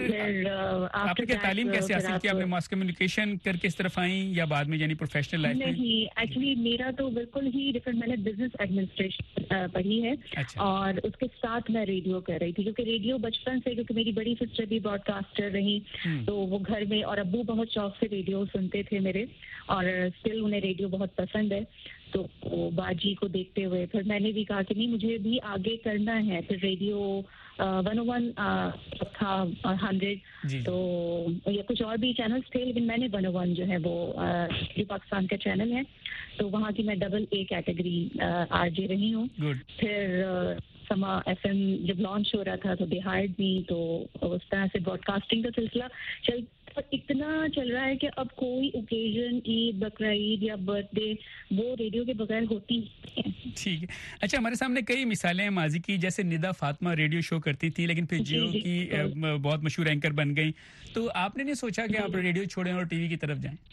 آپ نے کیا تعلیم کیسے حاصل کی؟ آپ نے ماس کمیونیکیشن کر کے اس طرف آئیں, یا بعد میں یعنی پروفیشنل لائف میں؟ نہیں, ایکچولی میرا تو بالکل ہی ڈفرنٹ. میں نے بزنس ایڈمنسٹریشن پڑھی ہے, اور اس کے ساتھ میں ریڈیو کر رہی تھی, کیونکہ ریڈیو بچپن سے, کیونکہ میری بڑی سسٹر بھی براڈ کاسٹر رہی, تو وہ گھر میں, اور ابو بہت شوق سے ریڈیو سنتے تھے میرے, اور اسٹل انہیں ریڈیو بہت پسند ہے. تو باجی کو دیکھتے ہوئے پھر میں نے بھی کہا کہ نہیں, مجھے بھی آگے کرنا ہے. پھر ریڈیو ون او ون تھا, ہنڈریڈ, تو یا کچھ اور بھی چینلس تھے, لیکن میں نے ون او ون جو ہے وہ ریڈیو پاکستان کا چینل ہے, تو وہاں کی میں double A category R J رہی ہوں. پھر سما ایف ایم جب لانچ ہو رہا تھا تو دے ہائرڈ می, تو اس طرح سے براڈ کاسٹنگ کا سلسلہ چل اتنا چل رہا ہے کہ اب کوئی اوکیزن, عید, بقرہ عید یا برتھ ڈے, وہ ریڈیو کے بغیر ہوتی ہے. ٹھیک ہے. اچھا, ہمارے سامنے کئی مثالیں ہیں ماضی کی, جیسے ندا فاطمہ ریڈیو شو کرتی تھی, لیکن پھر جیو کی بہت مشہور اینکر بن گئی. تو آپ نے نہیں سوچا کہ آپ ریڈیو چھوڑیں اور ٹی وی کی طرف جائیں؟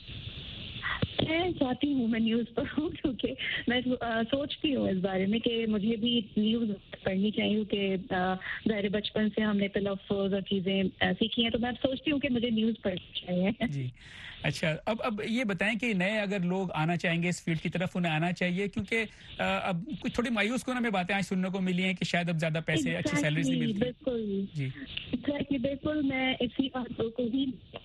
میں چاہتی ہوں میں نیوز پڑھوں, کیونکہ میں سوچتی ہوں اس بارے میں کہ مجھے بھی نیوز پڑھنی چاہیے, کہ ظاہر بچپن سے ہم نے تلفظ اور چیزیں سیکھی ہیں, تو میں سوچتی ہوں کہ مجھے نیوز پڑھنی چاہیے. جی اچھا, اب اب یہ بتائیں کہ نئے اگر لوگ آنا چاہیں گے اس فیلڈ کی طرف, انہیں آنا چاہیے, کیونکہ اب کچھ تھوڑی مایوس کن ہمیں باتیں آج سننے کو ملی ہیں کہ شاید اب زیادہ پیسے, اچھی سیلریز نہیں ملتی. بالکل جی ایگزیکٹلی, بالکل میں اسی بات کو ہی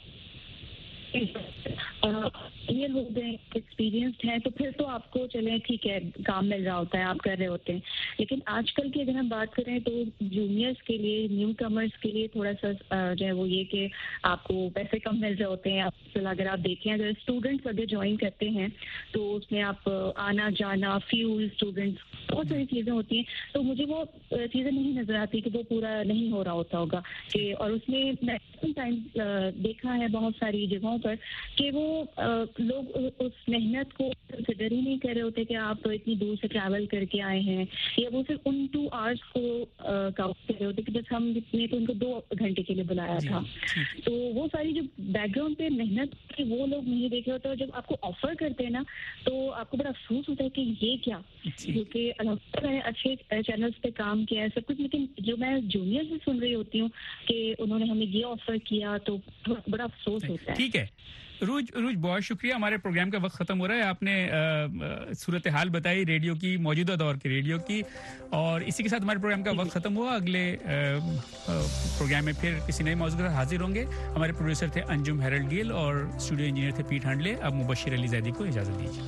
یہ ہو گئے ایکسپیرینسڈ ہیں, تو پھر تو آپ کو چلیں ٹھیک ہے, کام مل رہا ہوتا ہے, آپ کر رہے ہوتے ہیں. لیکن آج کل کی اگر ہم بات کریں تو جونیئرس کے لیے, نیو کمرس کے لیے تھوڑا سا جو ہے وہ یہ کہ آپ کو پیسے کم مل رہے ہوتے ہیں. اگر آپ دیکھیں, اگر اسٹوڈنٹس اگر جوائن کرتے ہیں تو اس میں آپ آنا جانا, فیول, اسٹوڈنٹس, بہت ساری چیزیں ہوتی ہیں. تو مجھے وہ چیزیں نہیں نظر آتی کہ وہ پورا نہیں ہو رہا ہوتا ہوگا کہ, اور اس میں میکسیمم ٹائم دیکھا ہے بہت ساری جگہوں پر کہ وہ लोग उस मेहनत को कंसिडर ही नहीं कर रहे होते कि आप इतनी दूर से ट्रैवल करके आए हैं, या वो सिर्फ उन टू आवर्स को काउंट कर रहे होते कि जब हम ने तो उनको दो घंटे के लिए बुलाया था। तो वो सारी जो बैकग्राउंड पे मेहनत की वो लोग नहीं देख रहे होते, और जब आपको ऑफर करते हैं ना तो आपको बड़ा अफसोस होता है कि ये क्या, क्योंकि मैंने अच्छे चैनल्स पे काम किया है सब कुछ, लेकिन जो मैं जूनियर से सुन रही होती हूँ कि उन्होंने हमें ये ऑफर किया तो बड़ा अफसोस होता है। ठीक है रूज, रूज बहुत शुक्रिया। हमारे प्रोग्राम का वक्त खत्म हो रहा है। आपने सूरत हाल बताई रेडियो की, मौजूदा दौर के रेडियो की, और इसी के साथ हमारे प्रोग्राम का वक्त खत्म हुआ। अगले प्रोग्राम में फिर किसी नए मौजूद के साथ हाजिर होंगे। हमारे प्रोड्यूसर थे अंजुम हेरल्ड गिल और स्टूडियो इंजीनियर थे पीट हांडले। अब मुबशिर अली जैदी को इजाजत दीजिए।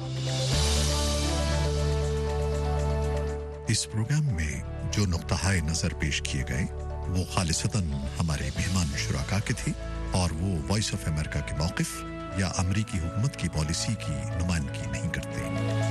इस प्रोग्राम में जो नुक्ता-ए नजर पेश किए गए वो खालिसतन हमारे मेहमान शुराका के थे, और वो वॉइस ऑफ अमेरिका के मौक़िफ़ या अमरीकी हुकूमत की पॉलिसी की नुमाइंदगी नहीं करते।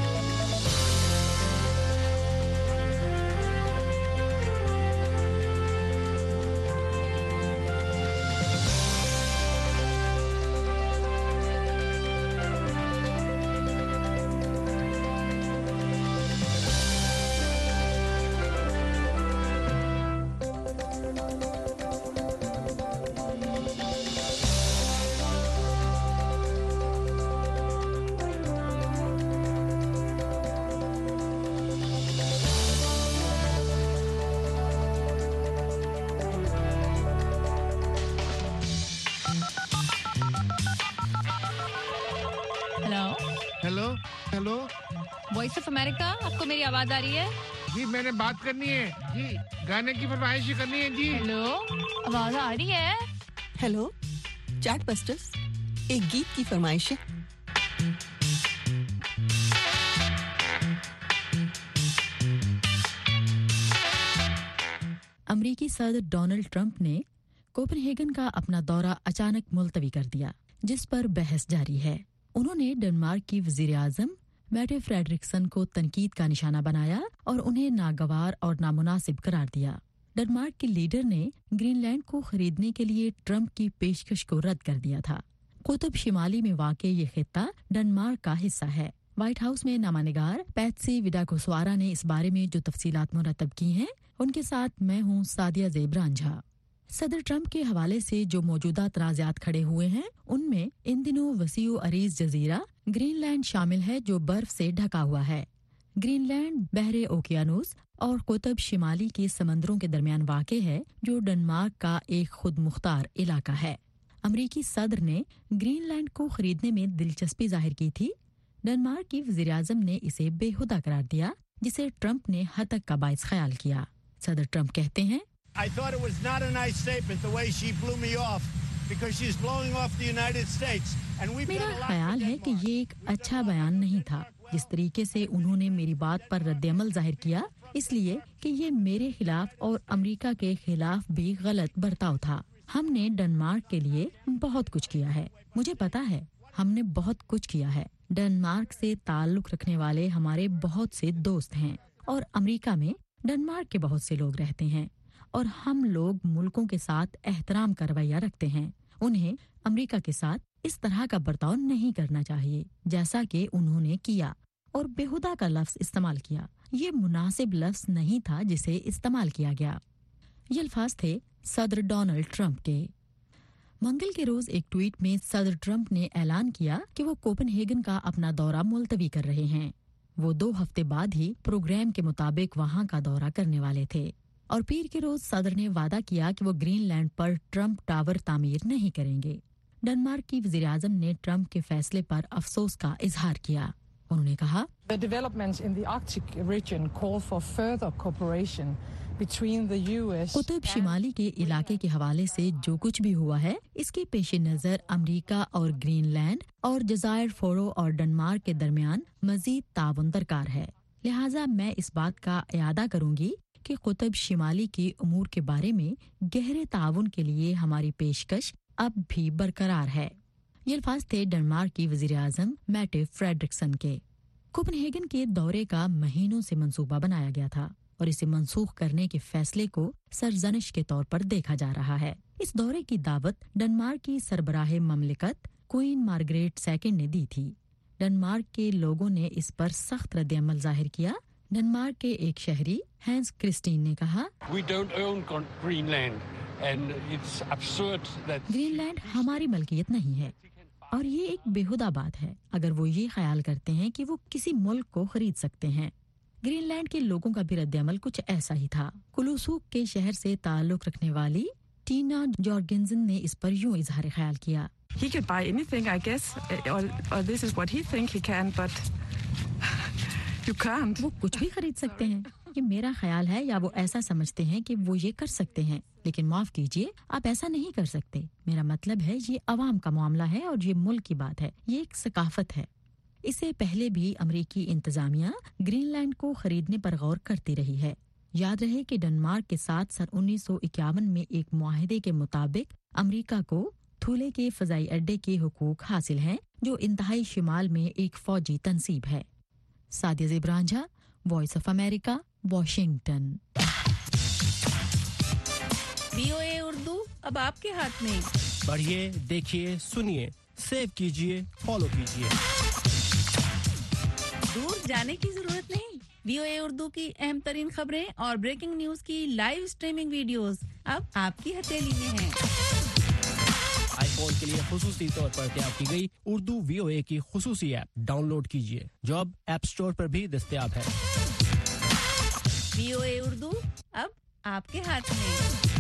वॉइस ऑफ अमेरिका, आपको मेरी आवाज आ रही है? जी मैंने बात करनी है जी, गाने की फरमाइश करनी है जी। हेलो, आवाज आ रही है? हेलो चैट बस्टर्स, एक गीत की फरमाइश है। अमरीकी सदर डोनाल्ड ट्रंप ने कोपेनहेगन का अपना दौरा अचानक मुलतवी कर दिया, जिस पर बहस जारी है। उन्होंने डेनमार्क की वजीर आजम मैटे फ्रेडरिक्सन को तनकीद का निशाना बनाया और उन्हें नागवार और नामुनासिब करार दिया। डेनमार्क के लीडर ने ग्रीनलैंड को खरीदने के लिए ट्रंप की पेशकश को रद्द कर दिया था। कुतुब शिमाली में वाक़े ये खित्ता डेनमार्क का हिस्सा है। व्हाइट हाउस में नामानिगार पैट्सी विडाकोस्वारा ने इस बारे में जो तफसीलात मुरतब की हैं, उनके साथ मैं हूँ सादिया ज़ेब रांझा। सदर ट्रंप के हवाले से जो मौजूदा तनाज़ात खड़े हुए हैं, उनमें इन दिनों वसीउ अरीज़ जजीरा ग्रीनलैंड शामिल है, जो बर्फ से ढका हुआ है। ग्रीनलैंड बहरे ओकियानूस और कुतुब शिमाली के समंदरों के दरमियान वाक़े है, जो डेनमार्क का एक खुद मुख्तार इलाका है। अमरीकी सदर ने ग्रीनलैंड को खरीदने में दिलचस्पी जाहिर की थी। डेनमार्क की वज़ीर-ए-आज़म ने इसे बेहुदा करार दिया, जिसे ट्रंप ने हतक का बाइस ख्याल किया। सदर ट्रंप कहते हैं, I thought it was not a nice statement the way she blew me off because she's blowing off the United States and we've मेरा ख्याल है कि ये एक अच्छा बयान नहीं था जिस तरीके से उन्होंने मेरी बात पर रद्द-ए-अमल जाहिर किया, इसलिए कि ये मेरे खिलाफ और अमेरिका के खिलाफ भी गलत बर्ताव था। हमने डेनमार्क के लिए बहुत कुछ किया है, मुझे पता है हमने बहुत कुछ किया है। डेनमार्क से ताल्लुक रखने वाले हमारे बहुत से दोस्त हैं और अमेरिका में डेनमार्क के बहुत से लोग रहते हैं, और हम लोग मुल्कों के साथ एहतराम का रवैया रखते हैं। उन्हें अमेरिका के साथ इस तरह का बर्ताव नहीं करना चाहिए जैसा कि उन्होंने किया, और बेहुदा का लफ्ज इस्तेमाल किया। ये मुनासिब लफ्ज नहीं था जिसे इस्तेमाल किया गया। ये अल्फाज थे सदर डोनाल्ड ट्रंप के। मंगल के रोज एक ट्वीट में सदर ट्रंप ने ऐलान किया कि वो कोपेनहेगन का अपना दौरा मुलतवी कर रहे हैं। वो दो हफ्ते बाद ही प्रोग्राम के मुताबिक वहां का दौरा करने वाले थे, और पीर के रोज सदर ने वादा किया कि वो ग्रीनलैंड पर ट्रंप टावर तामीर नहीं करेंगे। डेनमार्क की वज़ीर-ए-आज़म ने ट्रंप के फैसले पर अफसोस का इजहार किया। उन्होंने कहा, The developments in the Arctic region call for further cooperation between the U S Qutub शिमाली के इलाके के हवाले से जो कुछ भी हुआ है, इसके पेश नज़र अमरीका और ग्रीनलैंड और जज़ायर फोरो और डेनमार्क के दरमियान मजीद ताउन दरकार है। लिहाजा मैं इस बात का इयादा करूंगी कि कुतुब शिमाली के उमूर के बारे में गहरे ताउन के लिए हमारी पेशकश अब भी बरकरार है। ये अल्फाज थे डेनमार्क की वज़ीर-ए-आज़म मैटे फ्रेडरिक्सन के। कोपेनहेगन के दौरे का महीनों से मंसूबा बनाया गया था और इसे मंसूख करने के फैसले को सरजनिश के तौर पर देखा जा रहा है। इस दौरे की दावत डेनमार्क की सरबराह ममलिकत क्वीन मार्गरेट सेकंड ने दी थी। डेनमार्क के लोगों ने इस पर सख्त रद्द-ए-अमल जाहिर किया। डेनमार्क के एक शहरी हैंस क्रिस्टीन ने कहा, We don't own Greenland and it's absurd that Greenland हमारी मलकियत नहीं है और ये एक बेहुदा बात है अगर वो ये ख्याल करते हैं कि वो किसी मुल्क को खरीद सकते हैं। ग्रीनलैंड के लोगों का भी रद्द-ए-अमल कुछ ऐसा ही था। कुलुसुक के शहर से ताल्लुक रखने वाली टीना जॉर्गेंसन ने इस पर यूं इजहार ख्याल किया, He could buy anything, I guess, or, or this is what he think he can, but you can't. वो कुछ भी खरीद सकते हैं, ये मेरा ख्याल है, या वो ऐसा समझते हैं कि वो ये कर सकते हैं, लेकिन माफ कीजिए, आप ऐसा नहीं कर सकते। मेरा मतलब है ये अवाम का मामला है और ये मुल्क की बात है, ये एक सकाफत है। इससे पहले भी अमेरिकी इंतजामिया ग्रीनलैंड को खरीदने पर गौर करती रही है। याद रहे कि डेनमार्क के साथ सन उन्नीस सौ इक्यावन में एक मुआहदे के मुताबिक अमेरिका को थूले के फजाई अड्डे के हुकूक हासिल हैं, जो इंतहाई शिमाल में एक फौजी तंसीब है। सादिया ज़िब्रांझा, Voice of America, Washington. VOA Urdu अब आपके हाथ में। पढ़िए, देखिए, सुनिए, सेव कीजिए, फॉलो कीजिए। दूर जाने की जरूरत नहीं। वीओए उर्दू की अहम तरीन खबरें और ब्रेकिंग न्यूज की लाइव स्ट्रीमिंग वीडियोस अब आपकी हथेली में हैं। आईफोन के लिए खुसूसी तौर पर तैयार की गई उर्दू वीओए की खुसूसी ऐप डाउनलोड कीजिए, जो अब ऐप स्टोर पर भी दस्तयाब है। वीओए उर्दू अब आपके हाथ में।